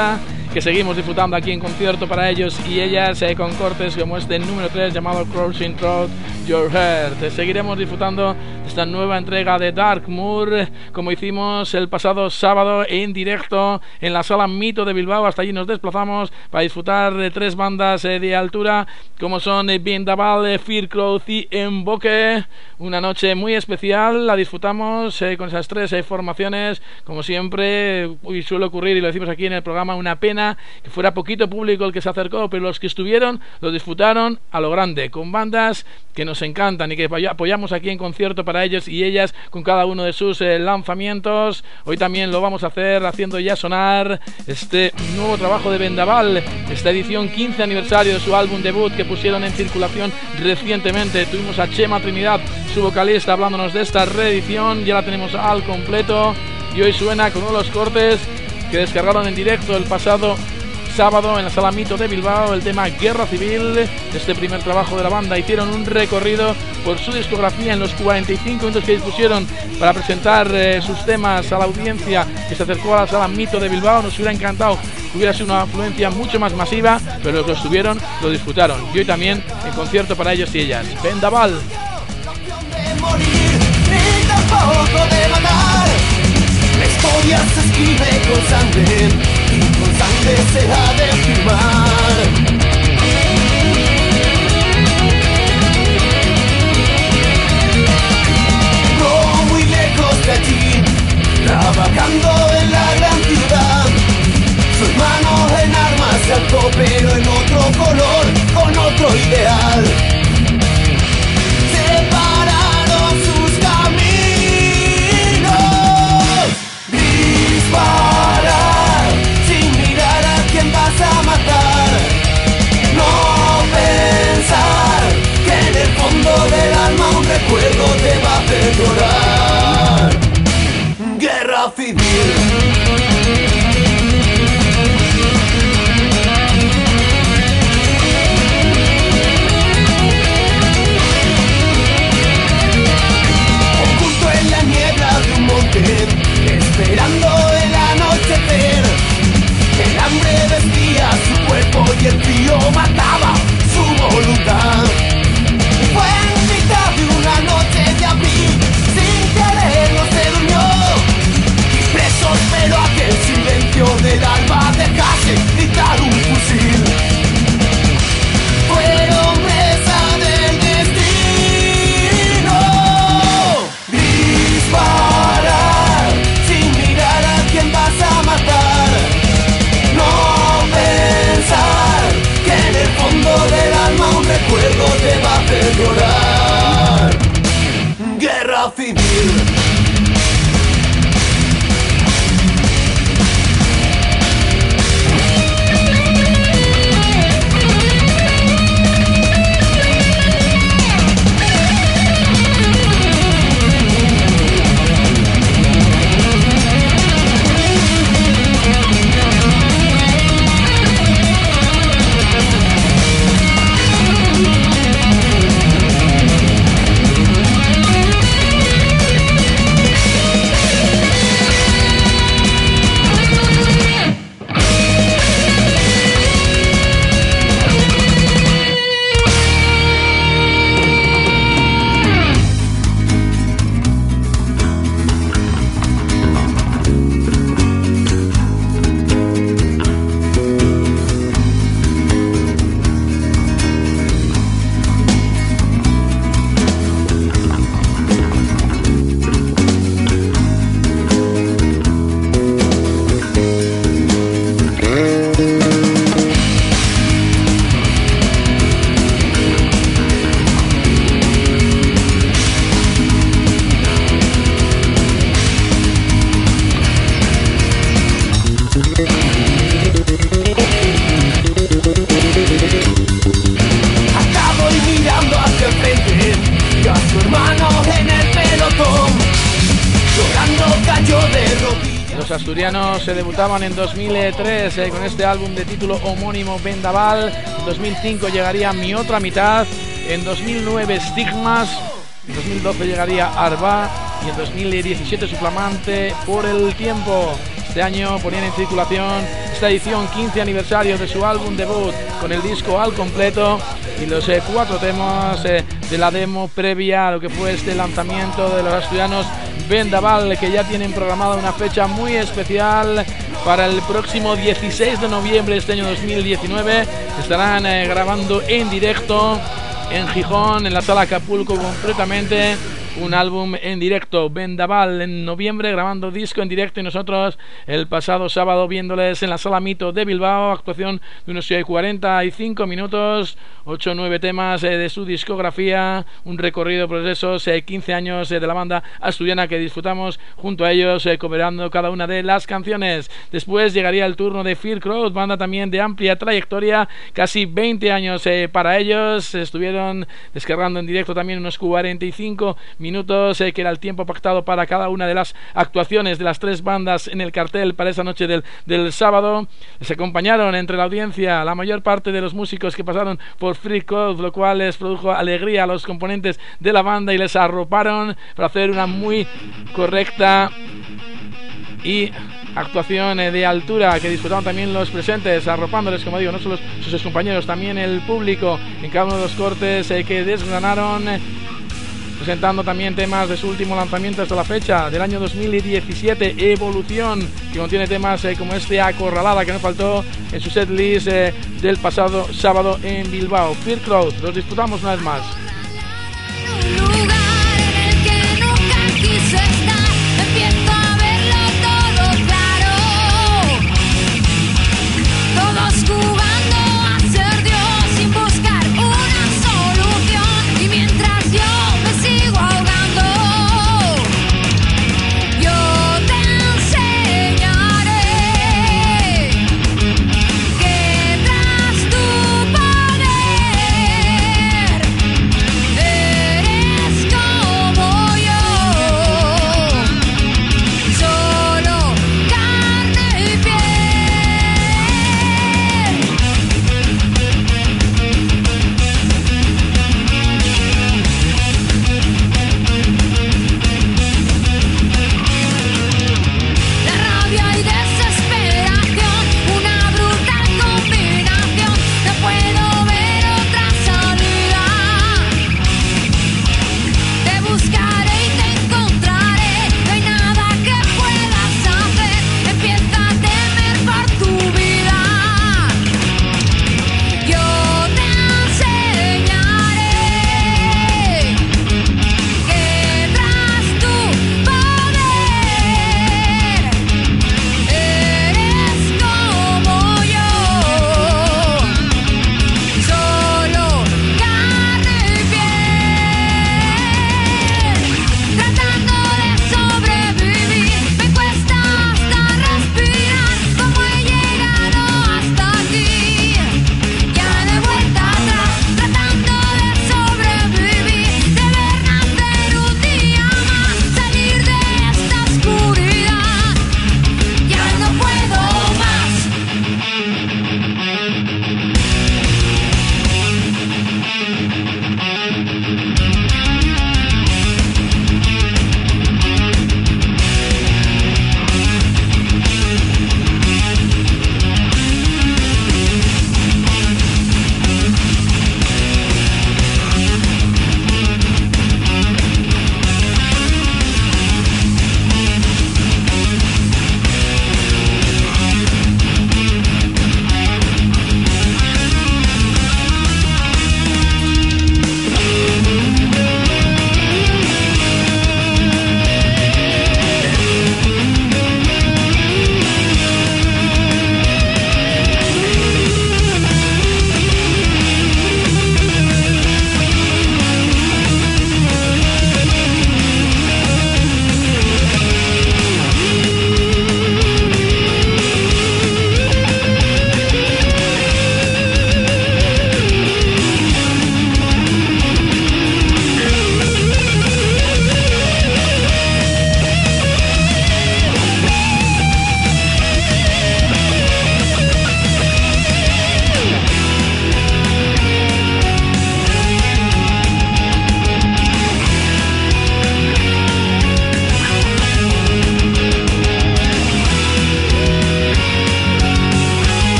que seguimos disfrutando aquí en concierto para ellos y ellas, con cortes como este número 3 llamado Crossing Through Your Heart. Seguiremos disfrutando de esta nueva entrega de Darkmoor, como hicimos el pasado sábado en directo en la Sala Mito de Bilbao. Hasta allí nos desplazamos para disfrutar de 3 bandas de altura, como son Vendaval, Fearcrow y Emboque. Una noche muy especial, la disfrutamos con esas 3 formaciones, como siempre, y suele ocurrir, y lo decimos aquí en el programa, una pena que fuera poquito público el que se acercó, pero los que estuvieron lo disfrutaron a lo grande, con bandas que nos encantan y que apoyamos aquí en concierto para ellos y ellas con cada uno de sus lanzamientos. Hoy también lo vamos a hacer haciendo ya sonar este nuevo trabajo de Vendaval, esta edición 15 aniversario de su álbum debut que pusieron en circulación recientemente. Tuvimos a Chema Trinidad, su vocalista, hablándonos de esta reedición. Ya la tenemos al completo y hoy suena con uno de los cortes que descargaron en directo el pasado sábado en la Sala Mito de Bilbao, el tema Guerra Civil. Este primer trabajo de la banda, hicieron un recorrido por su discografía en los 45 minutos que dispusieron para presentar sus temas a la audiencia que se acercó a la Sala Mito de Bilbao. Nos hubiera encantado que hubiera sido una afluencia mucho más masiva, pero los que lo estuvieron lo disfrutaron, y hoy también en concierto para ellos y ellas. Vendaval. La historia se escribe con sangre y con sangre se ha de firmar. No muy lejos de allí, trabajando en la gran ciudad, su hermano en armas se alzó, pero en otro color, con otro ideal. Separaron sus caminos. Disparar sin mirar a quién vas a matar. No pensar que en el fondo del alma un recuerdo te va a hacer llorar. Guerra civil. Esperando el anochecer, el hambre vestía su cuerpo y el frío mataba su voluntad. Fue en mitad de una noche de abril, sin querer no se durmió, y preso esperó a que el silencio del alba dejase gritar un fusil. Fueron presa del destino. Disparar sin mirar a quién vas a matar. No pensar que en el fondo del alma un recuerdo te va a hacer llorar. Guerra civil. Los asturianos se debutaban en 2003 con este álbum de título homónimo Vendaval. En 2005 llegaría Mi Otra Mitad, en 2009 Stigmas, en 2012 llegaría Arba y en 2017 su flamante Por el Tiempo. Este año ponían en circulación esta edición 15 aniversario de su álbum debut con el disco al completo y los 4 temas de la demo previa a lo que fue este lanzamiento de los asturianos Vendaval, que ya tienen programada una fecha muy especial para el próximo 16 de noviembre de este año 2019. Estarán grabando en directo en Gijón, en la Sala Acapulco concretamente, un álbum en directo. Vendaval en noviembre grabando disco en directo y nosotros el pasado sábado viéndoles en la Sala Mito de Bilbao, actuación de unos 45 minutos, 8 o 9 temas de su discografía, un recorrido por esos 15 años de la banda asturiana que disfrutamos junto a ellos, coverando cada una de las canciones. Después llegaría el turno de Fear Crowd, banda también de amplia trayectoria, casi 20 años para ellos. Estuvieron descargando en directo también unos 45 minutos, que era el tiempo pactado para cada una de las actuaciones de las 3 bandas en el cartel para esa noche del sábado. Les acompañaron entre la audiencia la mayor parte de los músicos que pasaron por Free Code, lo cual les produjo alegría a los componentes de la banda y les arroparon para hacer una muy correcta y actuación de altura que disfrutaron también los presentes, arropándoles, como digo, no solo sus compañeros, también el público en cada uno de los cortes que desgranaron, presentando también temas de su último lanzamiento hasta la fecha, del año 2017, Evolución, que contiene temas como este Acorralada, que nos faltó en su setlist del pasado sábado en Bilbao. Fear Crowd, los disfrutamos una vez más. Eres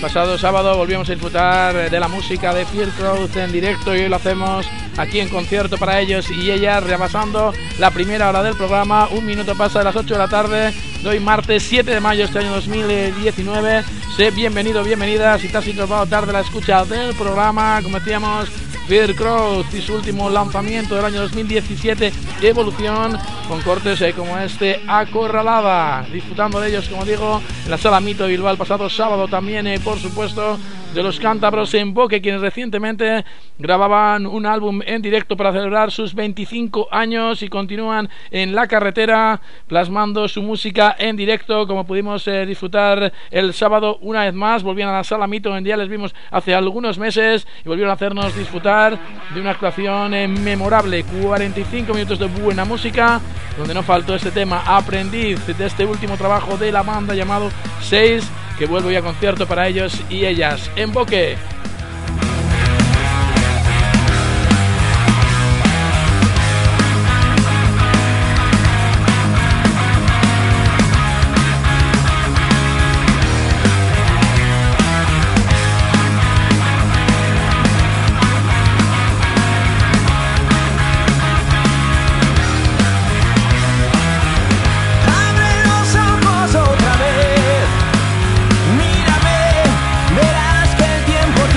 pasado sábado volvíamos a disfrutar de la música de Fear Crowd en directo y hoy lo hacemos aquí en concierto para ellos y ellas, repasando la primera hora del programa. Un minuto pasa de las 8 de la tarde de hoy martes 7 de mayo de este año 2019. Sé bienvenido, bienvenida si te has incorporado tarde a la escucha del programa. Como decíamos, Fear Crowd y su último lanzamiento del año 2017, Evolución, con cortes como este, Acorralada, disfrutando de ellos, como digo, en la Sala Mito de Bilbao el pasado sábado. También, por supuesto, de los cántabros Emboque, quienes recientemente grababan un álbum en directo para celebrar sus 25 años y continúan en la carretera plasmando su música en directo, como pudimos disfrutar el sábado una vez más. Volvían a la Sala Mito, en día les vimos hace algunos meses y volvieron a hacernos disfrutar de una actuación memorable. 45 minutos de buena música, donde no faltó este tema Aprendiz, de este último trabajo de la banda llamado 6, que vuelvo ya a concierto para ellos y ellas. Emboque. Verás que el tiempo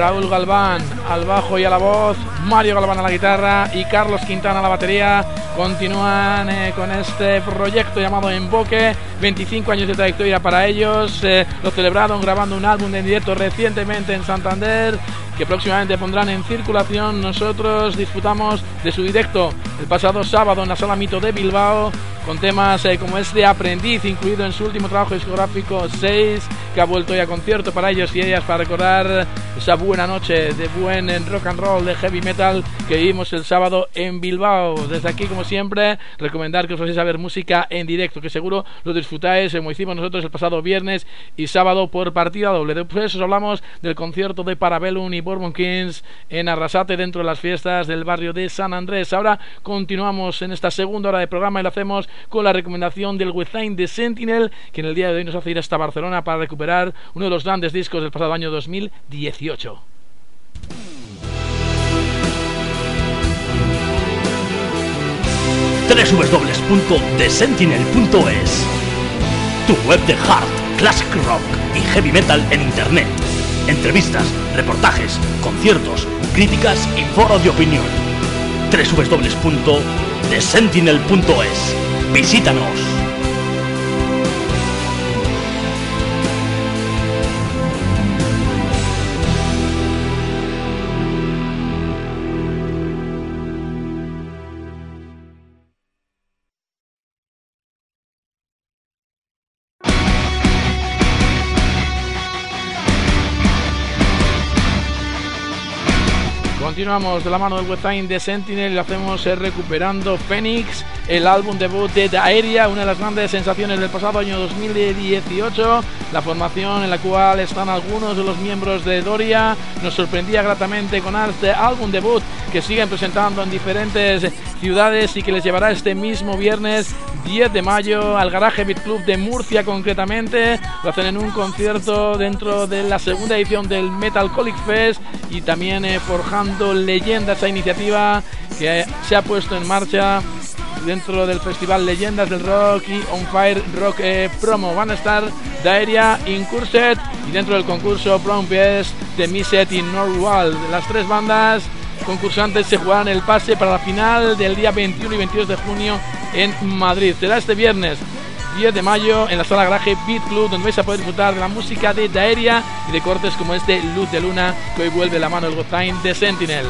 Raúl Galván al bajo y a la voz, Mario Galván a la guitarra y Carlos Quintana a la batería. Continúan con este proyecto llamado Emboque, 25 años de trayectoria para ellos. Lo celebraron grabando un álbum en directo recientemente en Santander, que próximamente pondrán en circulación. Nosotros disfrutamos de su directo el pasado sábado en la Sala Mito de Bilbao, con temas como este Aprendiz, incluido en su último trabajo discográfico 6, que ha vuelto hoy a concierto para ellos y ellas, para recordar esa buena noche de buen rock and roll, de heavy metal que vivimos el sábado en Bilbao. Desde aquí, como siempre, recomendar que os vayáis a ver música en directo, que seguro lo disfrutáis, como hicimos nosotros el pasado viernes y sábado por partida doble. Después os hablamos del concierto de Parabellum y Bourbon Kings en Arrasate, dentro de las fiestas del barrio de San Andrés. Ahora continuamos en esta segunda hora de programa y lo hacemos con la recomendación del Within The Sentinel, que en el día de hoy nos hace ir hasta Barcelona para recuperar uno de los grandes discos del pasado año 2018. www.thesentinel.es, tu web de hard, classic rock y heavy metal en internet. Entrevistas, reportajes, conciertos, críticas y foros de opinión. www.thesentinel.es. Visítanos. Continuamos de la mano del Within The Sentinel y lo hacemos recuperando Phoenix, el álbum debut de Daeria, una de las grandes sensaciones del pasado año 2018, la formación en la cual están algunos de los miembros de Doria. Nos sorprendía gratamente con este álbum debut que siguen presentando en diferentes ciudades y que les llevará este mismo viernes 10 de mayo al Garage Beat Club de Murcia concretamente. Lo hacen en un concierto dentro de la segunda edición del Metalcolic Fest y también forjando leyendas, esa iniciativa que se ha puesto en marcha dentro del festival Leyendas del Rock y On Fire Rock Promo. Van a estar Daeria, Incursed y dentro del concurso Brown Pies, The Miset y Norwal. Las tres bandas concursantes se jugarán el pase para la final del día 21 y 22 de junio en Madrid. Será este viernes 10 de mayo en la Sala Garage Beat Club, donde vais a poder disfrutar de la música de Daeria y de cortes como este Luz de Luna, que hoy vuelve la mano del Within The Sentinel.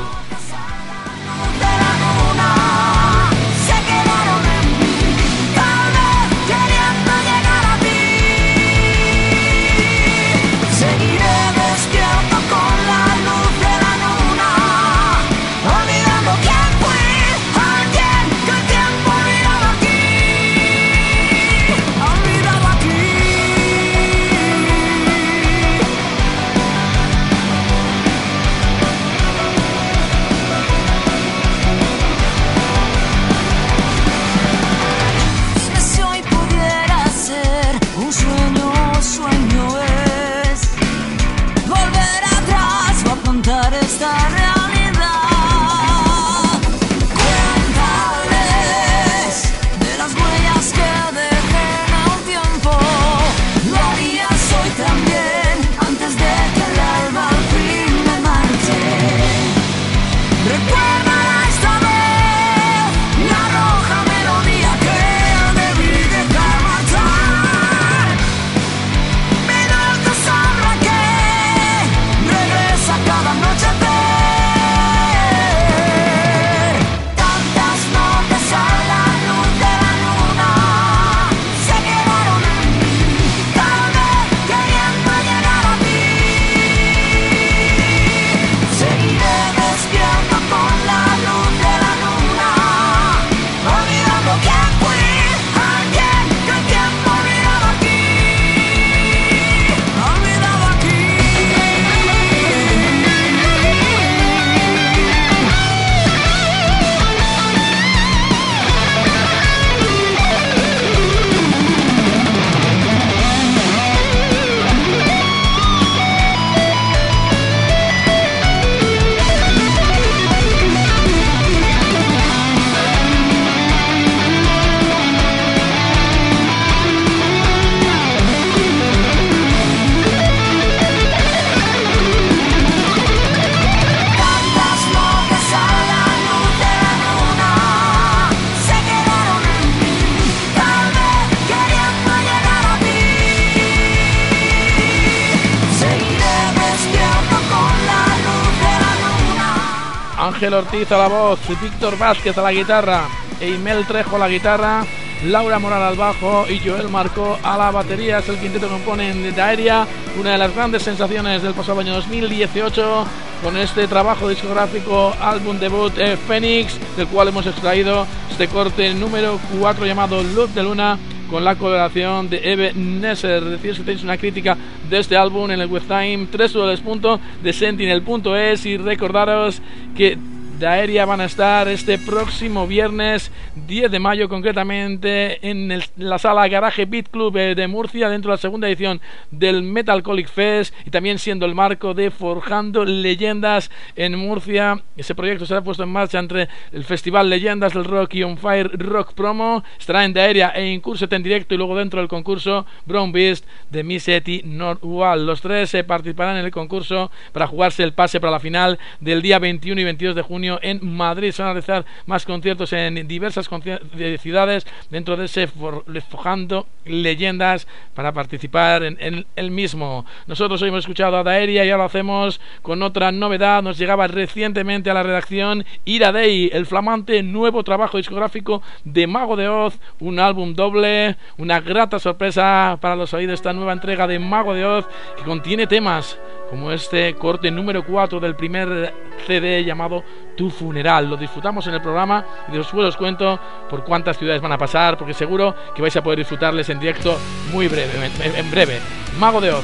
Ángel Ortiz a la voz, Víctor Vázquez a la guitarra, Eimel Trejo a la guitarra, Laura Moral al bajo y Joel Marcó a la batería. Es el quinteto que componen Daeria, una de las grandes sensaciones del pasado año 2018, con este trabajo discográfico, álbum debut Phoenix, del cual hemos extraído este corte número 4 llamado Luz de Luna, con la colaboración de Eve Nesser. Deciros que tenéis una crítica de este álbum en el webtime www.thesentinel.es y recordaros que Daeria van a estar este próximo viernes 10 de mayo concretamente en la sala Garage Beat Club de Murcia, dentro de la segunda edición del Metalcolic Fest, y también siendo el marco de Forjando Leyendas en Murcia. Ese proyecto será puesto en marcha entre el Festival Leyendas del Rock y On Fire Rock Promo. Estará en Daeria e Incurset en directo, y luego dentro del concurso Brown Beast de Miseti Nordwall. Los tres participarán en el concurso para jugarse el pase para la final del día 21 y 22 de junio en Madrid. Se van a realizar más conciertos en diversas ciudades dentro de ese Forjando Leyendas para participar en el mismo. Nosotros hoy hemos escuchado a Daeria y ahora lo hacemos con otra novedad. Nos llegaba recientemente a la redacción Ira Dei, el flamante nuevo trabajo discográfico de Mago de Oz, un álbum doble, una grata sorpresa para los oídos, esta nueva entrega de Mago de Oz, que contiene temas como este corte número 4 del primer CD llamado Tu Funeral. Lo disfrutamos en el programa y después os cuento por cuántas ciudades van a pasar, porque seguro que vais a poder disfrutarles en directo muy en breve. Mago de Oz.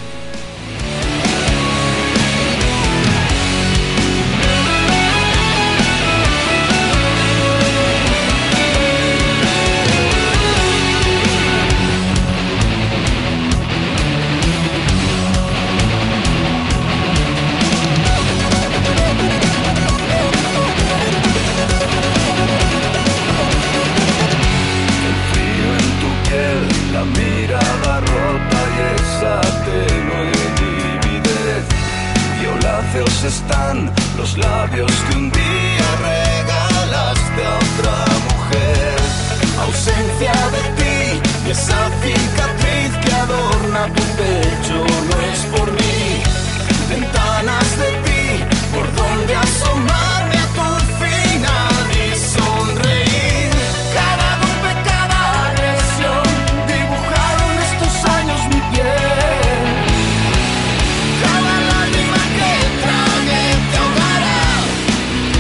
Están los labios que un día regalaste a otra mujer. Ausencia de ti y esa cicatriz que adorna tu pecho no es por mí. Ventanas de ti por donde asomarme a tu final y sonreír. Cada golpe, cada agresión dibujaron estos años mi piel. Cada lágrima que tragué te ahogará.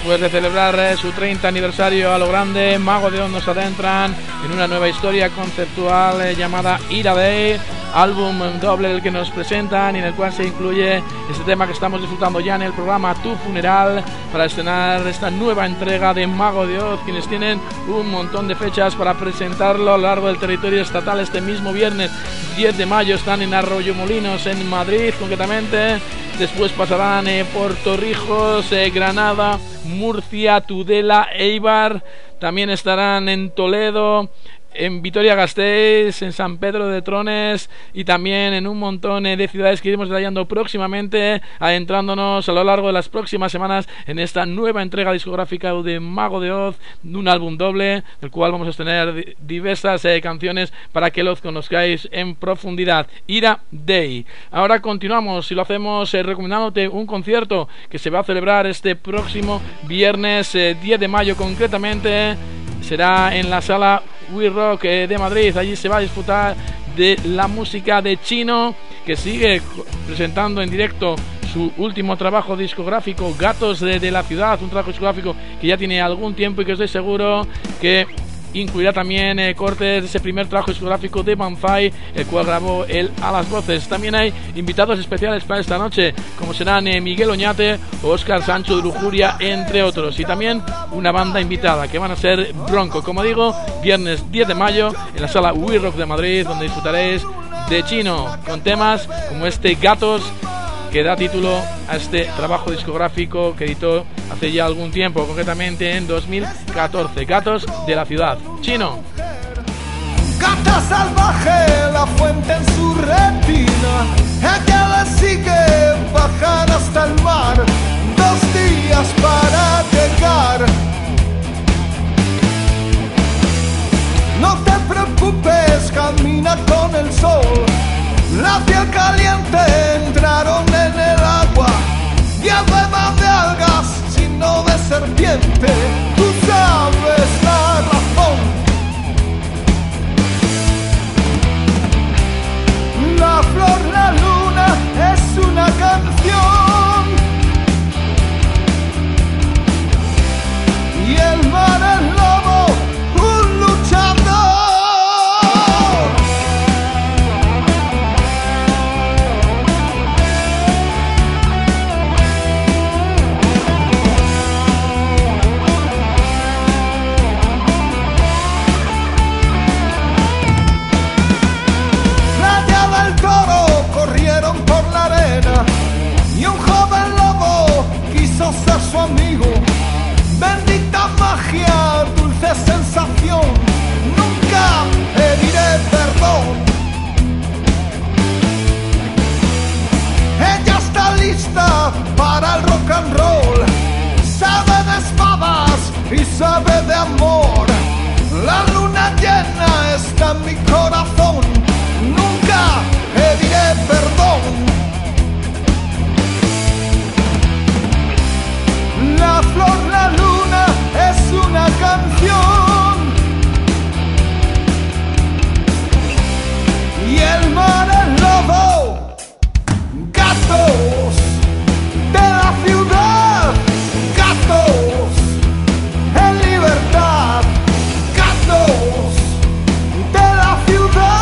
Después de celebrar su 30 aniversario a lo grande, Mago de Oz nos adentran en una nueva historia conceptual llamada Ira Day, álbum doble el que nos presentan y en el cual se incluye este tema que estamos disfrutando ya en el programa Tu Funeral, para estrenar esta nueva entrega de Mago de Oz, quienes tienen un montón de fechas para presentarlo a lo largo del territorio estatal. Este mismo viernes 10 de mayo están en Arroyomolinos, en Madrid concretamente. Después pasarán por Torrijos, Granada, Murcia, Tudela, Eibar. También estarán en Toledo, en Vitoria-Gasteiz, en San Pedro de Trones y también en un montón de ciudades que iremos detallando próximamente, adentrándonos a lo largo de las próximas semanas en esta nueva entrega discográfica de Mago de Oz, un álbum doble del cual vamos a tener diversas canciones para que los conozcáis en profundidad. Ira Day. Ahora continuamos y lo hacemos recomendándote un concierto que se va a celebrar este próximo viernes 10 de mayo concretamente. Será en la sala We Rock de Madrid. Allí se va a disfrutar de la música de Chino, que sigue presentando en directo su último trabajo discográfico, Gatos de la Ciudad, un trabajo discográfico que ya tiene algún tiempo y que estoy seguro que incluirá también cortes de ese primer trabajo discográfico de Banzai, el cual grabó él a las voces. También hay invitados especiales para esta noche, como serán Miguel Oñate o Óscar Sancho de Lujuria, entre otros, y también una banda invitada que van a ser Bronco. Como digo, viernes 10 de mayo en la sala We Rock de Madrid, donde disfrutaréis de Chino con temas como este Gatos, que da título a este trabajo discográfico que editó hace ya algún tiempo, concretamente en 2014. Gatos de la Ciudad. Chino. Gata salvaje, la fuente en su retina, ella le sigue bajar hasta el mar, 2 días para llegar. No te preocupes, camina con el sol. La piel caliente entraron en el agua, ya beban de algas, sino de serpiente. Tú sabes la razón. La flor, la luna es una canción y el mar, el lobo, un luchador. Por la arena y un joven lobo quiso ser su amigo. Bendita magia, dulce sensación, nunca pediré perdón. Ella está lista para el rock and roll, sabe de espadas y sabe de amor. La luna llena está en mi corazón, nunca pediré perdón. La flor, la luna es una canción y el mar, el lobo. Gatos de la ciudad, gatos en libertad, gatos de la ciudad.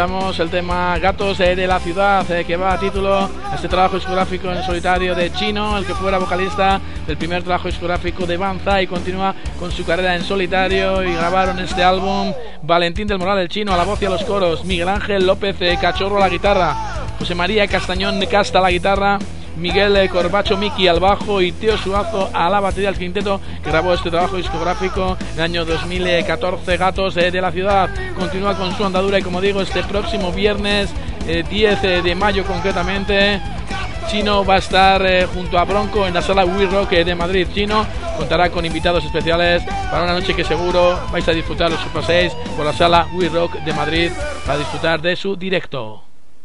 escuchamos el tema Gatos de la Ciudad, que va a título a este trabajo discográfico en solitario de Chino, el que fuera vocalista del primer trabajo discográfico de Banzai, y continúa con su carrera en solitario, y grabaron este álbum Valentín del Moral el Chino a la voz y a los coros, Miguel Ángel López Cachorro a la guitarra, José María Castañón de Casta a la guitarra, Miguel Corbacho Miki al bajo y Teo Suazo a la batería del quinteto que grabó este trabajo discográfico en el año 2014, Gatos de la Ciudad. Continúa con su andadura y, como digo, este próximo viernes 10 de mayo concretamente, Chino va a estar junto a Bronco en la sala We Rock de Madrid. Chino contará con invitados especiales para una noche que seguro vais a disfrutar. Los paséis por la sala We Rock de Madrid para disfrutar de su directo.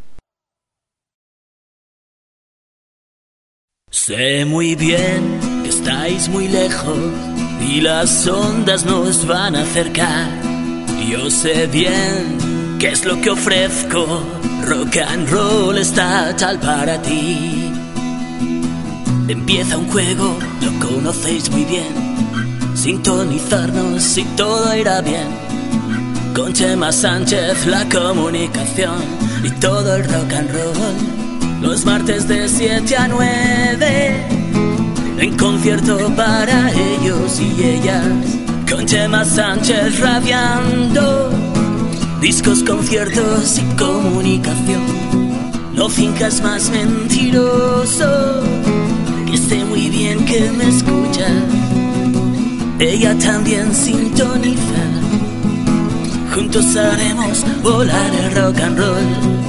Sé muy bien que estáis muy lejos y las ondas nos van a acercar. Yo sé bien qué es lo que ofrezco, rock and roll está tal para ti. Empieza un juego, lo conocéis muy bien, sintonizarnos y todo irá bien. Con Chema Sánchez la comunicación y todo el rock and roll. Los martes de 7 a 9 en concierto para ellos y ellas, con Chema Sánchez radiando discos, conciertos y comunicación. No finjas más mentiroso, que sé muy bien que me escuchas. Ella también sintoniza, juntos haremos volar el rock and roll.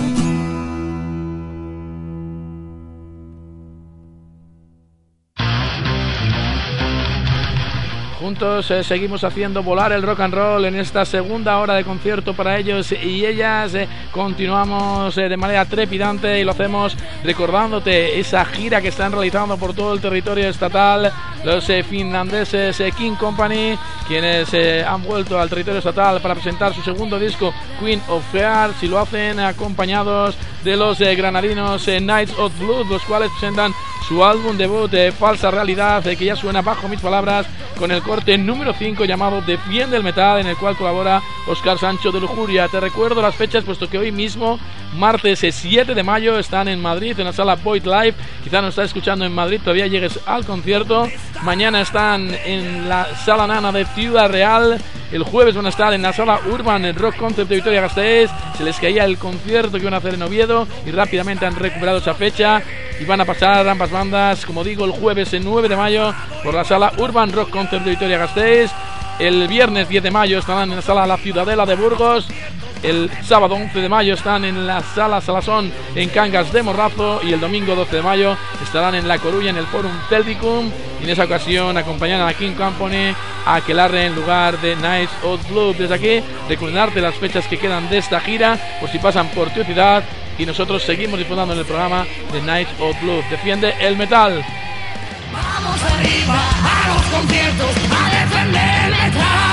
Juntos seguimos haciendo volar el rock and roll en esta segunda hora de concierto para ellos y ellas. Continuamos de manera trepidante y lo hacemos recordándote esa gira que están realizando por todo el territorio estatal los finlandeses King Company, quienes han vuelto al territorio estatal para presentar su segundo disco Queen of Hearts, y lo hacen acompañados de los granadinos Knights of Blood, los cuales presentan su álbum debut de Falsa Realidad, que ya suena bajo mis palabras con el corte número 5 llamado Defiende el Metal, en el cual colabora Óscar Sancho de Lujuria. Te recuerdo las fechas, puesto que hoy mismo, martes 7 de mayo, están en Madrid en la sala Void Live. Quizá no estás escuchando en Madrid, todavía llegues al concierto. Mañana están en la sala Nana de Ciudad Real. El jueves van a estar en la sala Urban Rock Concept de Vitoria-Gasteiz. Se les caía el concierto que iban a hacer en Oviedo y rápidamente han recuperado esa fecha y van a pasar ambas bandas, como digo, el jueves 9 de mayo por la sala Urban Rock Concept de Vitoria-Gasteiz. El viernes 10 de mayo estarán en la sala La Ciudadela de Burgos. El sábado 11 de mayo están en la sala Salasón en Cangas de Morrazo, y el domingo 12 de mayo estarán en La Coruña en el Forum Celticum, y en esa ocasión acompañarán a King Company a Aquelarre en lugar de Knights of Blood. Desde aquí recordarte las fechas que quedan de esta gira por si pasan por tu ciudad, y nosotros seguimos disfrutando en el programa de Knights of Blood. Defiende el metal. Vamos arriba a los conciertos a defender el metal.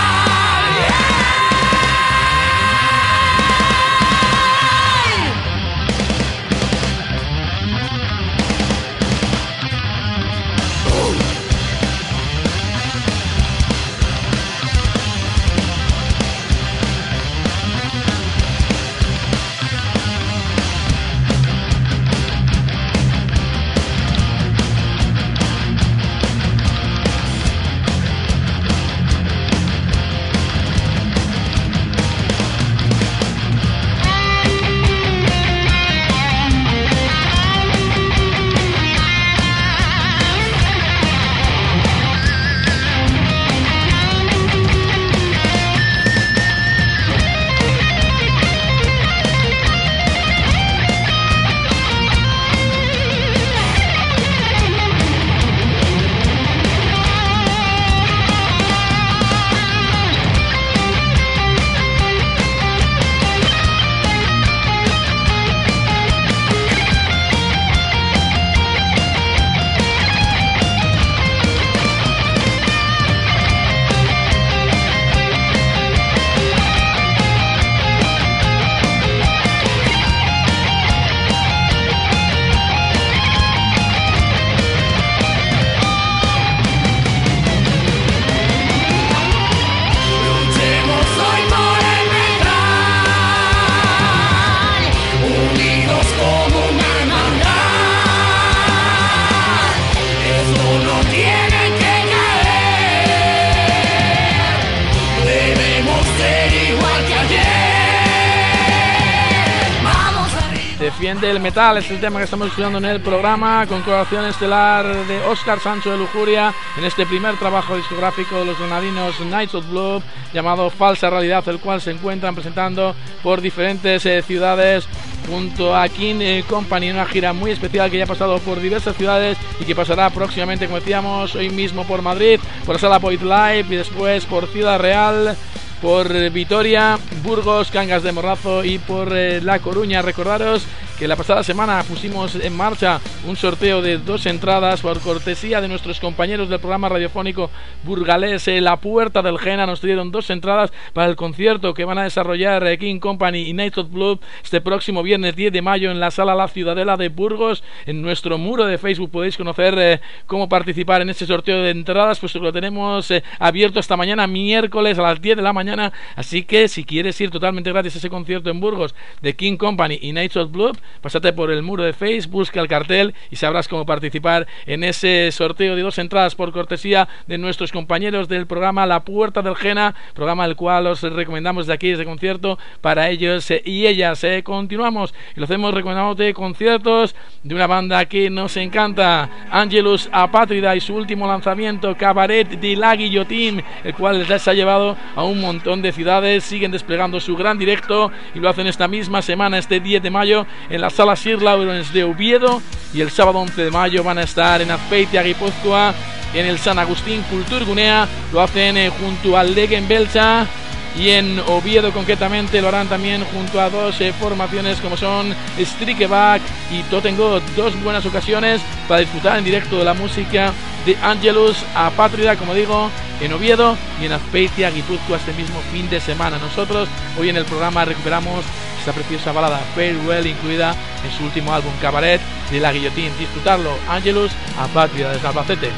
defiende el metal. Es el tema que estamos estudiando en el programa, con colaboración estelar de Óscar Sancho de Lujuria en este primer trabajo discográfico de los granadinos Knights of Blood, llamado Falsa Realidad, el cual se encuentran presentando por diferentes ciudades junto a King Company, una gira muy especial que ya ha pasado por diversas ciudades y que pasará próximamente, como decíamos, hoy mismo por Madrid, por la Sala Void Live, y después por Ciudad Real, por Vitoria, Burgos, Cangas de Morrazo y por La Coruña. Recordaros que la pasada semana pusimos en marcha un sorteo de 2 entradas por cortesía de nuestros compañeros del programa radiofónico burgalés La Puerta del Jena. Nos dieron 2 entradas para el concierto que van a desarrollar King Company y Knights of Blood este próximo viernes 10 de mayo en la Sala La Ciudadela de Burgos. En nuestro muro de Facebook podéis conocer cómo participar en este sorteo de entradas, puesto que lo tenemos abierto hasta mañana miércoles a las 10 de la mañana. Así que si quieres ir totalmente gratis a ese concierto en Burgos de King Company y Knights of Blood, pásate por el muro de Facebook, busca el cartel y sabrás cómo participar en ese sorteo de 2 entradas por cortesía de nuestros compañeros del programa La Puerta del Jena, programa al cual os recomendamos de aquí ese concierto para ellos y ellas. Continuamos y lo hacemos recomendándote conciertos de una banda que nos encanta, Angelus Apátrida, y su último lanzamiento, Cabaret de la Guillotín, el cual les ha llevado a un montón de ciudades. Siguen desplegando su gran directo y lo hacen esta misma semana, este 10 de mayo, en la Sala Sir Lawrence de Oviedo, y el sábado 11 de mayo van a estar en Azpeitia, Guipúzcoa, en el San Agustín Kulturgunea. Lo hacen junto al Legen Belcha, y en Oviedo concretamente lo harán también junto a 2 formaciones como son Strikeback y Tottengo. 2 buenas ocasiones para disfrutar en directo de la música de Angelus Apátrida, como digo, en Oviedo y en Azpeitia, Guipúzcoa, este mismo fin de semana. Nosotros hoy en el programa recuperamos esta preciosa balada Farewell, incluida en su último álbum Cabaret de la Guillotín. Disfrutarlo, Angelus Apátrida desde Albacete.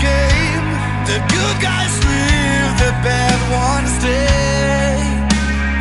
Good guys leave, the bad ones stay.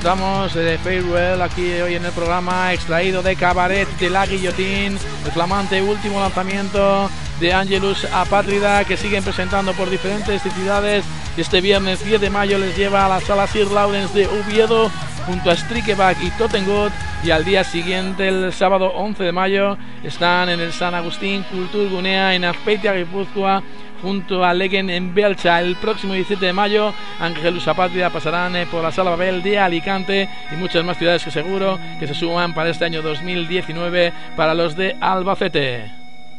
Escuchamos Farewell aquí hoy en el programa, extraído de Cabaret de la Guillotín, el flamante último lanzamiento de Angelus Apátrida, que siguen presentando por diferentes ciudades. Este viernes 10 de mayo les lleva a la sala Sir Lawrence de Oviedo junto a Strikeback y Tottenwood, y al día siguiente, el sábado 11 de mayo, están en el San Agustín Kulturgunea en Azpeitia, Guipúzcoa, junto a Legend en Belcha. El próximo 17 de mayo, Angelus Apátrida pasarán por la Sala Babel de Alicante y muchas más ciudades que seguro que se suman para este año 2019 para los de Albacete.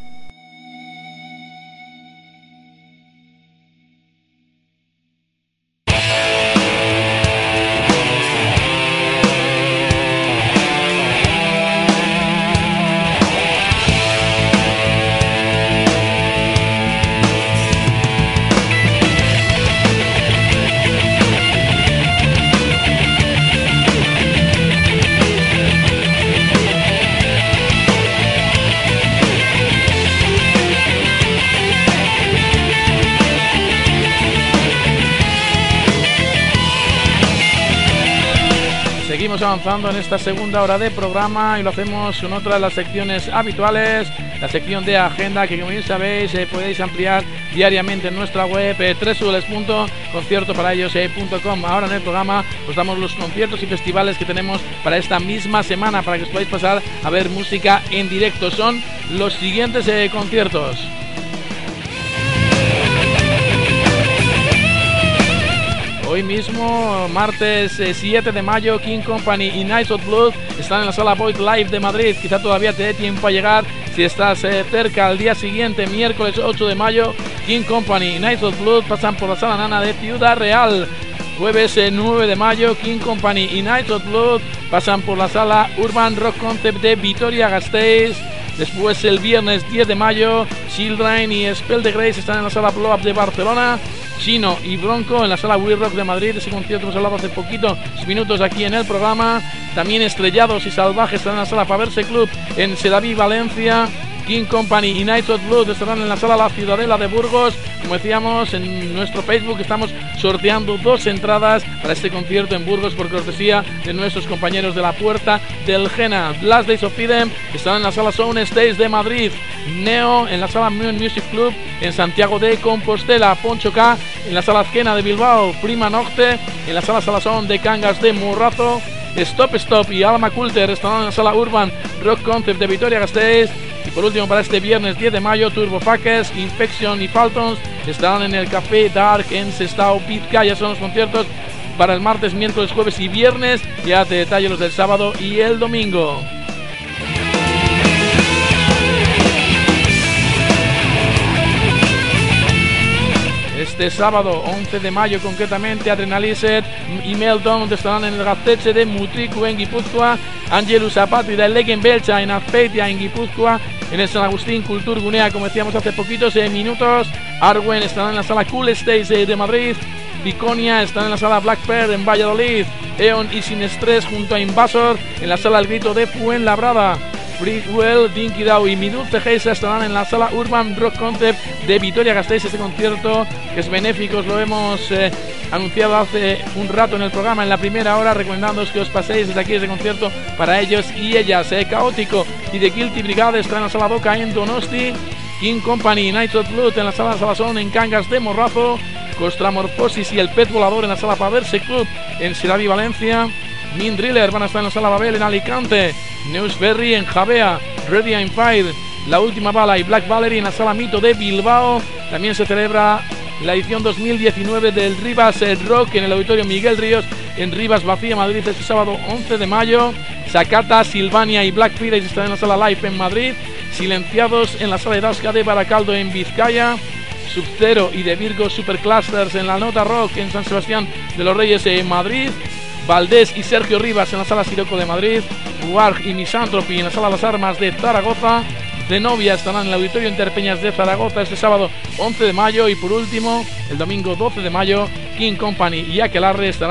Seguimos avanzando en esta segunda hora de programa y lo hacemos con otra de las secciones habituales, la sección de agenda, que como bien sabéis podéis ampliar diariamente en nuestra web www.conciertoparaellos.com. Ahora en el programa os damos los conciertos y festivales que tenemos para esta misma semana, para que os podáis pasar a ver música en directo. Son los siguientes conciertos. Hoy mismo, martes 7 de mayo, King Company y Knights of Blood están en la Sala Void Live de Madrid. Quizá todavía te dé tiempo a llegar si estás cerca. Al día siguiente, miércoles 8 de mayo, King Company y Knights of Blood pasan por la Sala Nana de Ciudad Real. Jueves 9 de mayo, King Company y Knights of Blood pasan por la Sala Urban Rock Concept de Vitoria-Gasteiz. Después, el viernes 10 de mayo, Children y Spell the Grace están en la Sala Blow Up de Barcelona. Chino y Bronco en la Sala We Rock de Madrid, ese concierto que hemos hablado hace poquitos minutos aquí en el programa. También Estrellados y Salvajes están en la Sala Paverse Club en Sedaví, Valencia. King Company y Knights of Blood estarán en la Sala La Ciudadela de Burgos. Como decíamos, en nuestro Facebook estamos sorteando 2 entradas para este concierto en Burgos por cortesía de nuestros compañeros de la Puerta del Jena. Last Days of Freedom estarán en la Sala Sound Stage de Madrid. Neo en la Sala Moon Music Club en Santiago de Compostela. Poncho K en la Sala Azquena de Bilbao. Prima Nocte en la Sala Salazón de Cangas de Morrazo. Stop Stop y Alma Coulter estarán en la Sala Urban Rock Concept de Vitoria-Gasteiz. Y por último, para este viernes 10 de mayo, Turbofuckers, Infection y Faltons estarán en el Café Dark en Sestao, Vizcaya. Son los conciertos para el martes, miércoles, jueves y viernes. Ya te detallo los del sábado y el domingo. Este sábado 11 de mayo concretamente, Adrenalized y Meltdown estarán en el Gaztetxe de Mutriku en Guipúzcoa. Angelus Apátrida y Legend Belcha en Azpeitia en Guipúzcoa. En el San Agustín Kulturgunea, como decíamos hace poquitos minutos. Arwen estará en la Sala Cool Stage de Madrid. Viconia están en la Sala Black Pearl en Valladolid. Eon y Sin Estrés junto a Invasor en la Sala El Grito de Fuenlabrada. Freewell, Dinky Dow y Mi Dulce Geisa estarán en la Sala Urban Rock Concept de Vitoria-Gasteiz. Este concierto que es benéfico, os lo hemos anunciado hace un rato en el programa, en la primera hora, recomendándoos que os paséis desde aquí este concierto para ellos y ellas. Caótico y The Guilty Brigade están en la Sala Doca en Donosti. King Company y Knights of Blood en la Sala Salazón en Cangas de Morrazo. Costramorfosis y El Pet Volador en la Sala Paverse Club en Sedaví, Valencia. Mean Driller van a estar en la Sala Babel en Alicante. Newsberry en Javea. Ready and Fire, La Última Bala y Black Valerie en la Sala Mito de Bilbao. También se celebra la edición 2019 del Rivas Rock en el Auditorio Miguel Ríos en Rivas Vacía, Madrid, este sábado 11 de mayo. Sakata, Silvania y Black Fridays están en la Sala Live en Madrid. Silenciados en la Sala Edasca de Baracaldo en Vizcaya. Sub-Zero y The Virgo Superclusters en la Nota Rock en San Sebastián de los Reyes en Madrid. Valdés y Sergio Rivas en la Sala Siroco de Madrid. Warg y Misanthropy en la Sala Las Armas de Zaragoza. De Novia estarán en el Auditorio Interpeñas de Zaragoza este sábado 11 de mayo. Y por último, el domingo 12 de mayo, King Company y Aquelarre estarán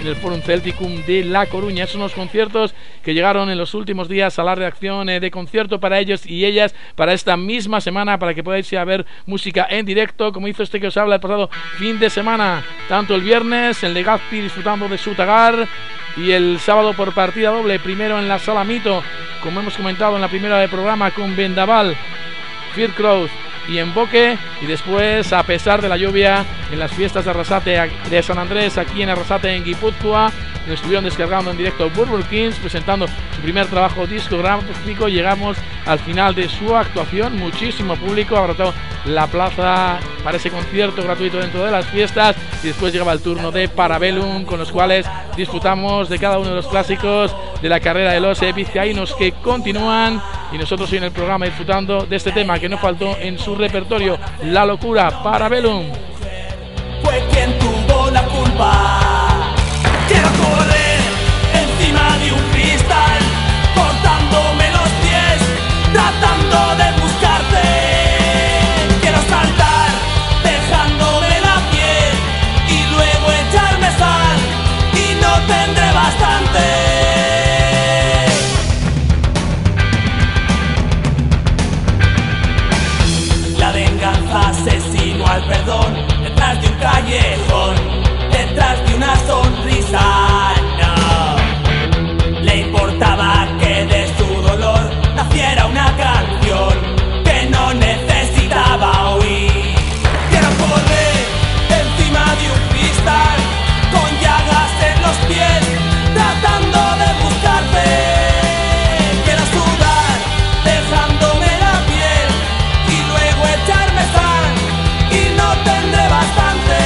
en el Forum Celticum de La Coruña. Son los conciertos que llegaron en los últimos días a la redacción de concierto para ellos y ellas para esta misma semana, para que podáis ir a ver música en directo, como hizo este que os habla el pasado fin de semana, tanto el viernes en Legazpi disfrutando de Sutagar, y el sábado por partida doble, primero en la Sala Mito, como hemos comentado en la primera del programa, con Vendaval, Fearcrow y Emboque, y después, a pesar de la lluvia, en las fiestas de Arrasate de San Andrés, aquí en Arrasate, en Guipúzcoa, estuvieron descargando en directo Burble Kings, presentando su primer trabajo discográfico. Llegamos al final de su actuación, muchísimo público, abarrotado la plaza para ese concierto gratuito dentro de las fiestas, y después llegaba el turno de Parabellum, con los cuales disfrutamos de cada uno de los clásicos de la carrera de los vizcaínos que continúan, y nosotros hoy en el programa disfrutando de este tema que no faltó en su repertorio, La Locura, Parabellum. Fue quien tuvo la culpa. Quiero correr encima de un cristal, cortándome los pies, tratando de buscarte. Quiero saltar, dejándome la piel, y luego echarme sal, y no tendré bastante. La venganza asesino al perdón, detrás de un callejón, detrás de una sonrisa, no. Le importaba que de su dolor naciera una canción que no necesitaba oír. Quiero correr encima de un cristal, con llagas en los pies, tratando de buscarte. Quiero sudar, dejándome la piel, y luego echarme sal, y no tendré bastante.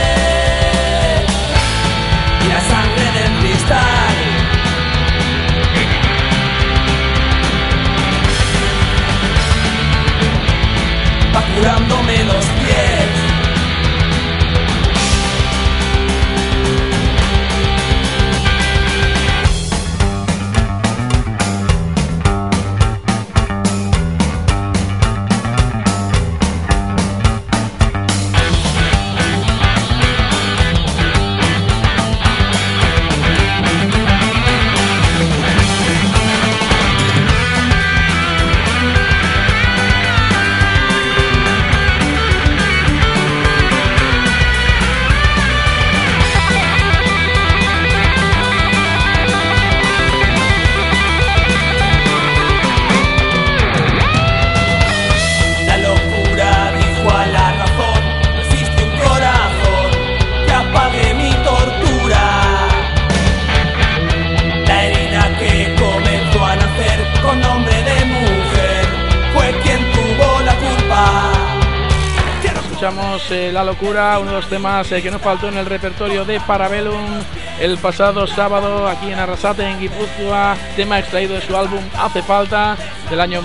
Y la sangre del cristal va curándome los pies. La Locura, uno de los temas que no faltó en el repertorio de Parabellum el pasado sábado aquí en Arrasate, en Guipúzcoa, tema extraído de su álbum Hace Falta del año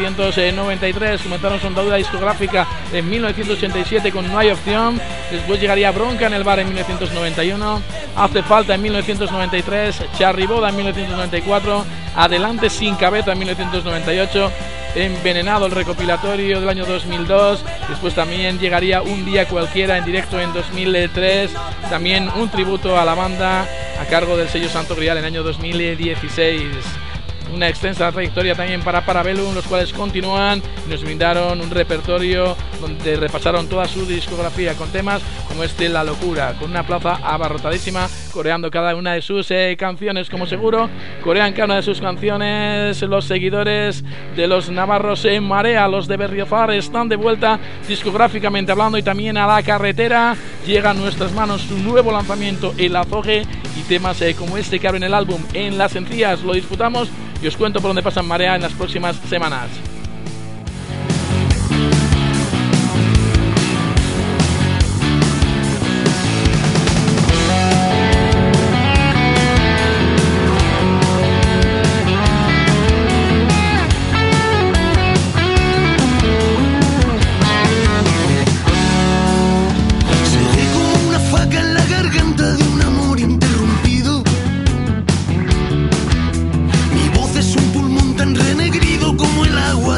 1993. Comenzaron su andadura discográfica en 1987 con No Hay Opción, después llegaría Bronca en el Bar en 1991, Hace Falta en 1993, Charriboda en 1994, Adelante Sin Cabeza en 1998, Envenenado, el recopilatorio del año 2002, después también llegaría Un Día Cualquiera en directo en 2003, también un tributo a la banda a cargo del sello Santo Grial en el año 2016. Una extensa trayectoria también para Parabellum, los cuales continúan y nos brindaron un repertorio donde repasaron toda su discografía con temas como este La Locura, con una plaza abarrotadísima, coreando cada una de sus canciones. Como seguro corean cada una de sus canciones los seguidores de los navarros en Marea, los de Berriozar, están de vuelta discográficamente hablando, y también a la carretera llega a nuestras manos su nuevo lanzamiento, El Azogue, y temas como este que abren el álbum En las Encías. Lo disfrutamos y os cuento por dónde pasan Marea en las próximas semanas. Como el agua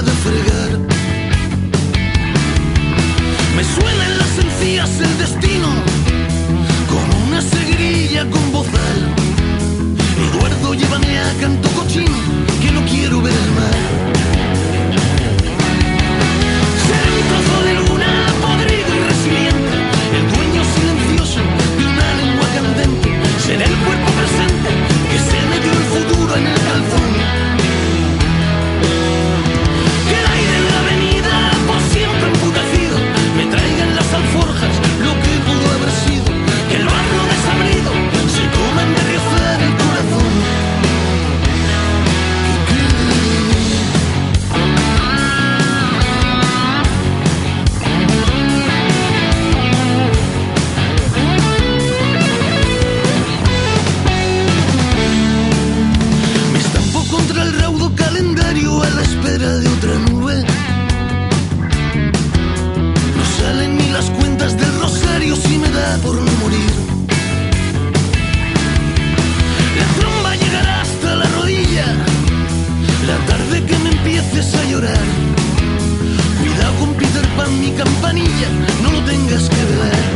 no lo tengas que ver.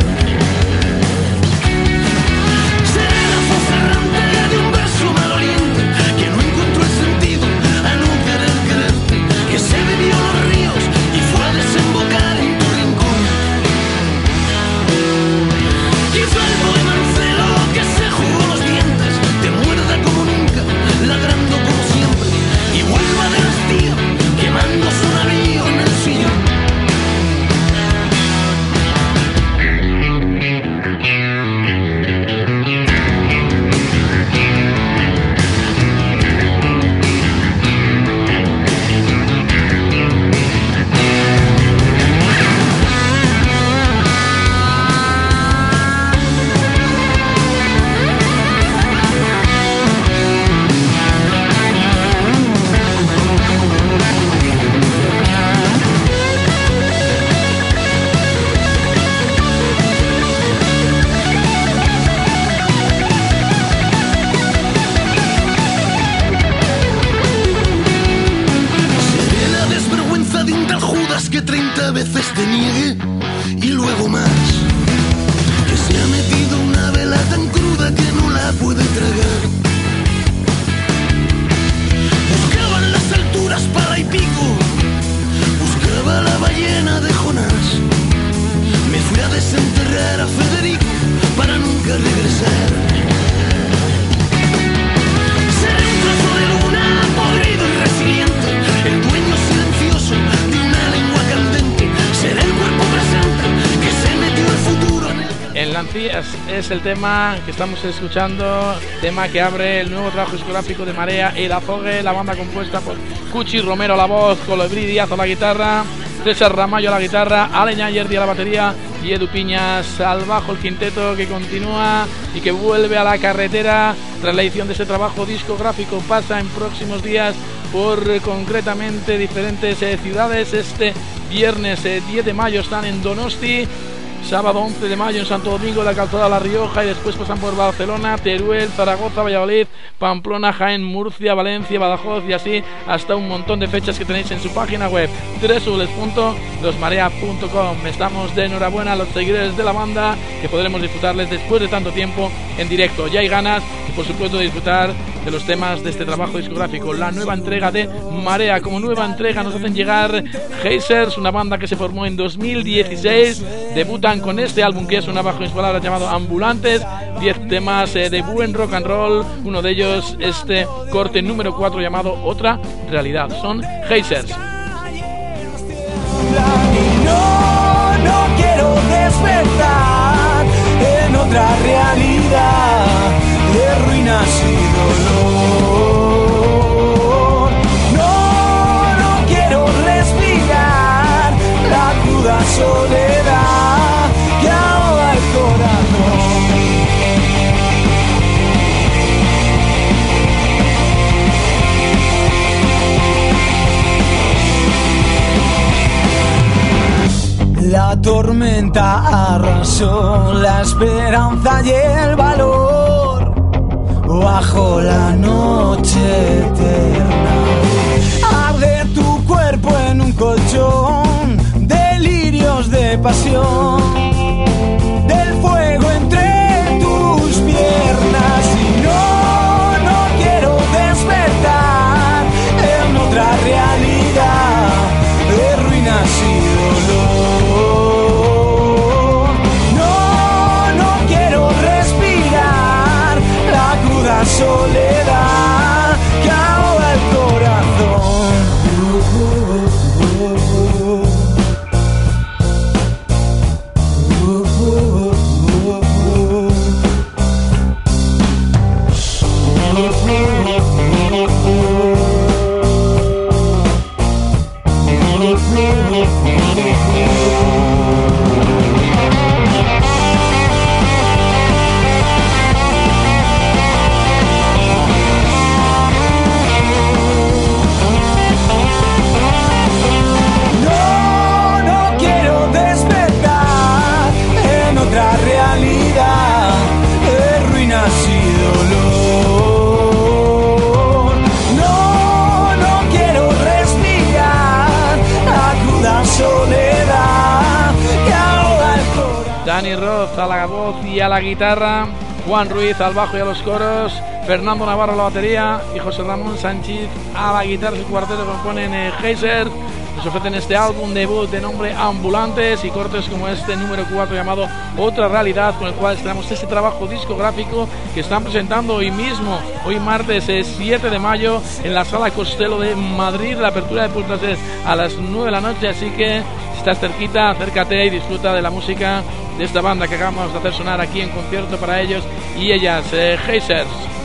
Seré la voz errante de un verso maloliente que no encontró el sentido a no querer quererte, que se bebió los ríos y fue a desembocar en tu rincón. Quizá el poema en celo que se jugó los dientes te muerda como nunca, ladrando como siempre, y vuelva del hastío quemando su navío en el sillón. Que 30 veces te niegue y luego más, que se ha metido una vela tan cruda que no la puede tragar. Buscaba en las alturas pala y pico, buscaba la ballena de Jonás. Me fui a desenterrar a Federico para nunca regresar. Seré un trozo de luna podrido y resiliente, el dueño silencioso de una lengua candente. Será el cuerpo presente que se metió el futuro en el... Enlancías es el tema que estamos escuchando, tema que abre el nuevo trabajo discográfico de Marea El Azogue, la banda compuesta por Cuchi Romero a la voz, Colibrí Díaz a la guitarra, César Ramallo a la guitarra, Ale Ñayerdi a la batería y Edu Piñas al bajo. El quinteto que continúa y que vuelve a la carretera tras la edición de este trabajo discográfico. Pasa en próximos días por concretamente diferentes ciudades. Este viernes 10 de mayo están en Donosti, sábado 11 de mayo en Santo Domingo de la Calzada La Rioja, y después pasan por Barcelona, Teruel, Zaragoza, Valladolid, Pamplona, Jaén, Murcia, Valencia, Badajoz, y así hasta un montón de fechas que tenéis en su página web www.losmarea.com. Estamos de enhorabuena a los seguidores de la banda, que podremos disfrutarles después de tanto tiempo en directo. Ya hay ganas, por supuesto, de disfrutar de los temas de este trabajo discográfico, la nueva entrega de Marea. Como nueva entrega nos hacen llegar Hazers, una banda que se formó en 2016, debutan con este álbum que es una bajo mis palabras llamado Ambulantes, 10 temas de buen rock and roll, uno de ellos este corte número 4 llamado Otra Realidad. Son Hazers. No quiero despertar en otra realidad de ruinas y dolor. No quiero respirar la cruda soledad que ahoga el corazón. La tormenta arrasó la esperanza y el valor bajo la noche eterna. Arde tu cuerpo en un colchón, delirios de pasión, del fuego entre tus piernas. Y no quiero despertar en otra realidad de ruinas y dolor. Soledad que ahoga el corazón. Dani Roth a la voz y a la guitarra, Juan Ruiz al bajo y a los coros, Fernando Navarro a la batería y José Ramón Sánchez a la guitarra. Su cuarteto componen Geyser. Nos ofrecen este álbum debut de nombre Ambulantes y cortes como este número 4 llamado Otra Realidad, con el cual estrenamos este trabajo discográfico que están presentando hoy mismo, hoy martes 7 de mayo en la Sala Costello de Madrid. La apertura de puertas es a las 9 de la noche, así que si estás cerquita, acércate y disfruta de la música de esta banda que acabamos de hacer sonar aquí en concierto para ellos y ellas, Geysers.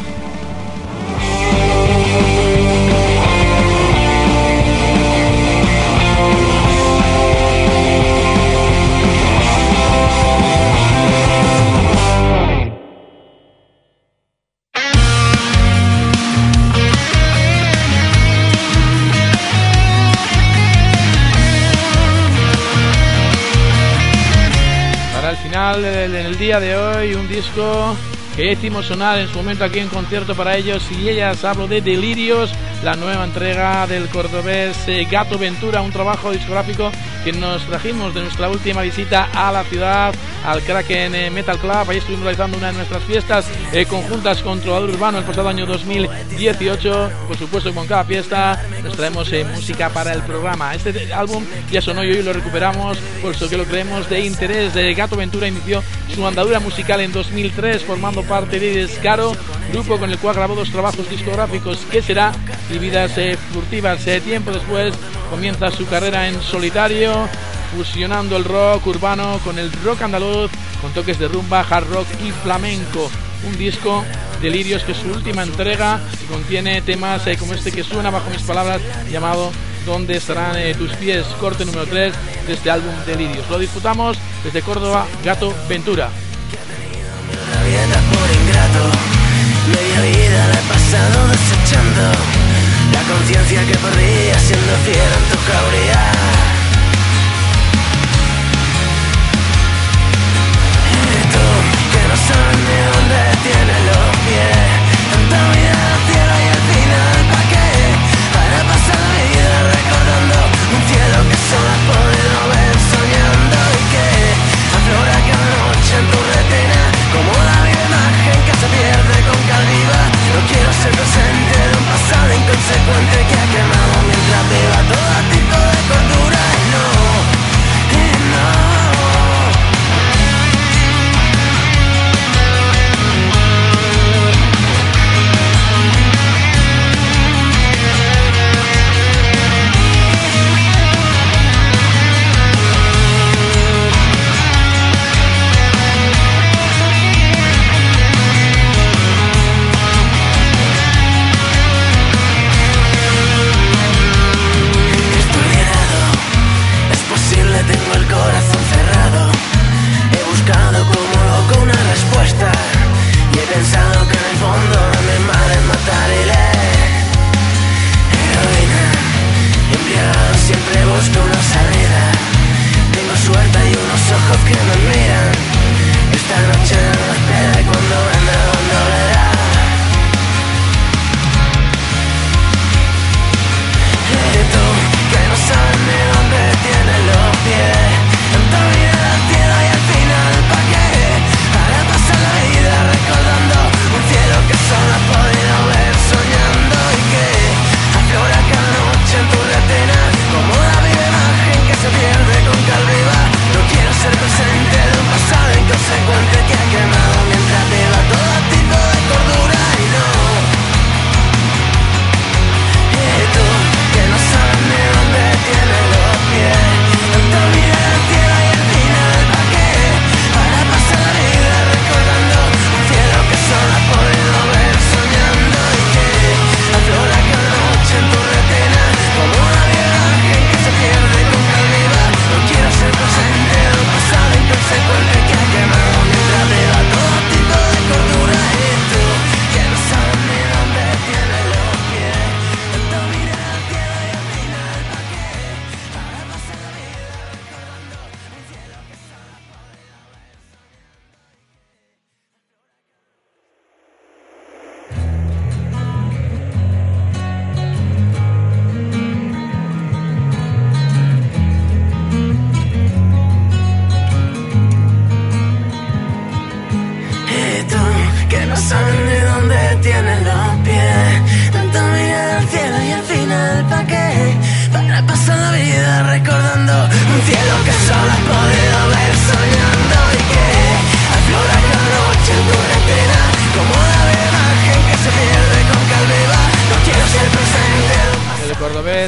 En el día de hoy un disco que hicimos sonar en su momento aquí en concierto para ellos y ellas. Hablo de Delirios, la nueva entrega del cordobés Gato Ventura, un trabajo discográfico que nos trajimos de nuestra última visita a la ciudad, al Kraken Metal Club. Ahí estuvimos realizando una de nuestras fiestas conjuntas con Trovador Urbano el pasado año 2018. Por supuesto, con cada fiesta nos traemos música para el programa. Este álbum ya sonó y hoy lo recuperamos, por eso que lo creemos de interés. Gato Ventura inició su andadura musical en 2003 formando parte de Descaro, grupo con el cual grabó 2 trabajos discográficos, Que será y Vidas furtivas. Tiempo después comienza su carrera en solitario, fusionando el rock urbano con el rock andaluz, con toques de rumba, hard rock y flamenco. Un disco, Delirios, que es su última entrega, y contiene temas como este que suena bajo mis palabras, llamado ¿Dónde estarán tus pies? Corte número 3 de este álbum Delirios. Lo disfrutamos desde Córdoba, Gato Ventura. Por ingrato, media vida la he pasado desechando la conciencia que perdía siendo fiel en tu jauría. Y tú, que no sabes ni dónde tienes los pies, tanta vida al cielo y al final ¿pa' qué? Para pasar la vida recordando un cielo que solo has podido ver soñando y que aflora cada noche en tu retina como la imagen que se pierde con calviva. No quiero ser presente de un pasado inconsecuente que ha quemado mientras viva todo tipo de cordura.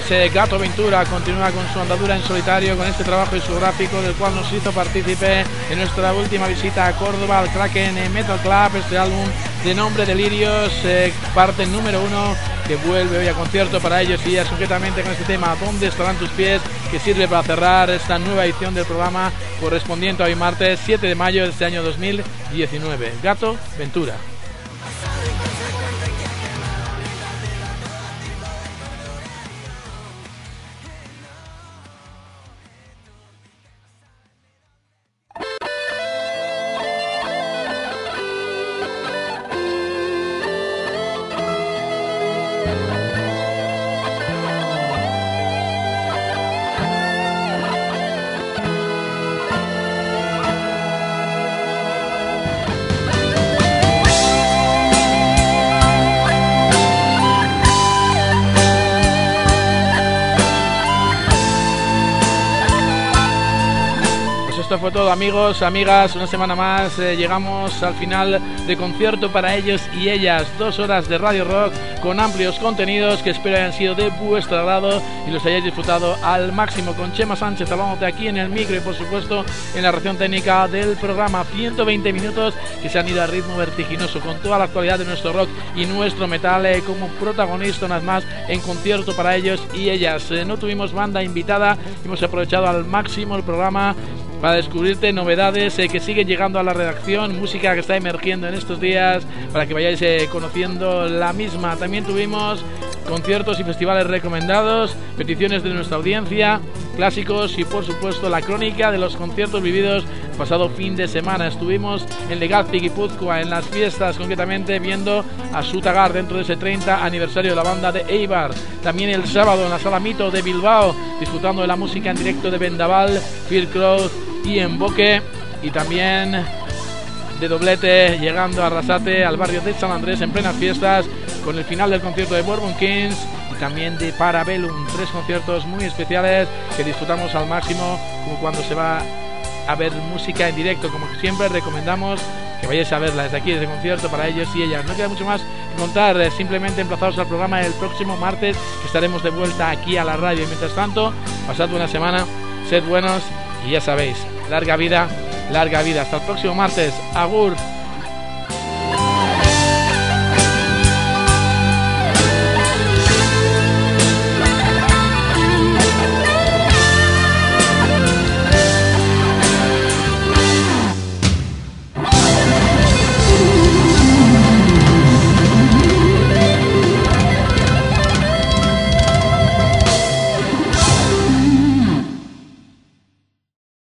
Gato Ventura continúa con su andadura en solitario con este trabajo discográfico del cual nos hizo partícipe en nuestra última visita a Córdoba al Kraken Metal Club. Este álbum de nombre Delirios, parte número 1, que vuelve hoy a concierto para ellos y ellas, concretamente con este tema ¿Dónde estarán tus pies?, que sirve para cerrar esta nueva edición del programa correspondiente a hoy martes 7 de mayo de este año 2019. Gato Ventura. Esto fue todo, amigos, amigas, una semana más, llegamos al final de concierto para ellos y ellas, 2 horas de Radio Rock con amplios contenidos que espero hayan sido de vuestro agrado y los hayáis disfrutado al máximo, con Chema Sánchez hablándote aquí en el micro y por supuesto en la reacción técnica del programa. 120 minutos que se han ido a ritmo vertiginoso con toda la actualidad de nuestro rock y nuestro metal como protagonista una vez más en concierto para ellos y ellas. No tuvimos banda invitada, hemos aprovechado al máximo el programa para descubrirte novedades que siguen llegando a la redacción, música que está emergiendo en estos días para que vayáis conociendo la misma. También tuvimos conciertos y festivales recomendados, peticiones de nuestra audiencia, clásicos y por supuesto la crónica de los conciertos vividos pasado fin de semana. Estuvimos en Legazpi, Guipúzcoa, en las fiestas, concretamente viendo a Sutagar dentro de ese 30 aniversario de la banda de Eibar. También el sábado en la Sala Mito de Bilbao, disfrutando de la música en directo de Vendaval, Phil Crow y Emboque, y también de doblete llegando a Arrasate, al barrio de San Andrés en plenas fiestas, con el final del concierto de Bourbon Kings y también de Parabellum. 3 conciertos muy especiales que disfrutamos al máximo, como cuando se va a ver música en directo. Como siempre recomendamos que vayáis a verla desde aquí, desde concierto para ellos y ellas. No queda mucho más que contar, simplemente emplazados al programa el próximo martes, que estaremos de vuelta aquí a la radio. Y mientras tanto, pasad buena semana, sed buenos y ya sabéis, larga vida, larga vida. Hasta el próximo martes. Agur.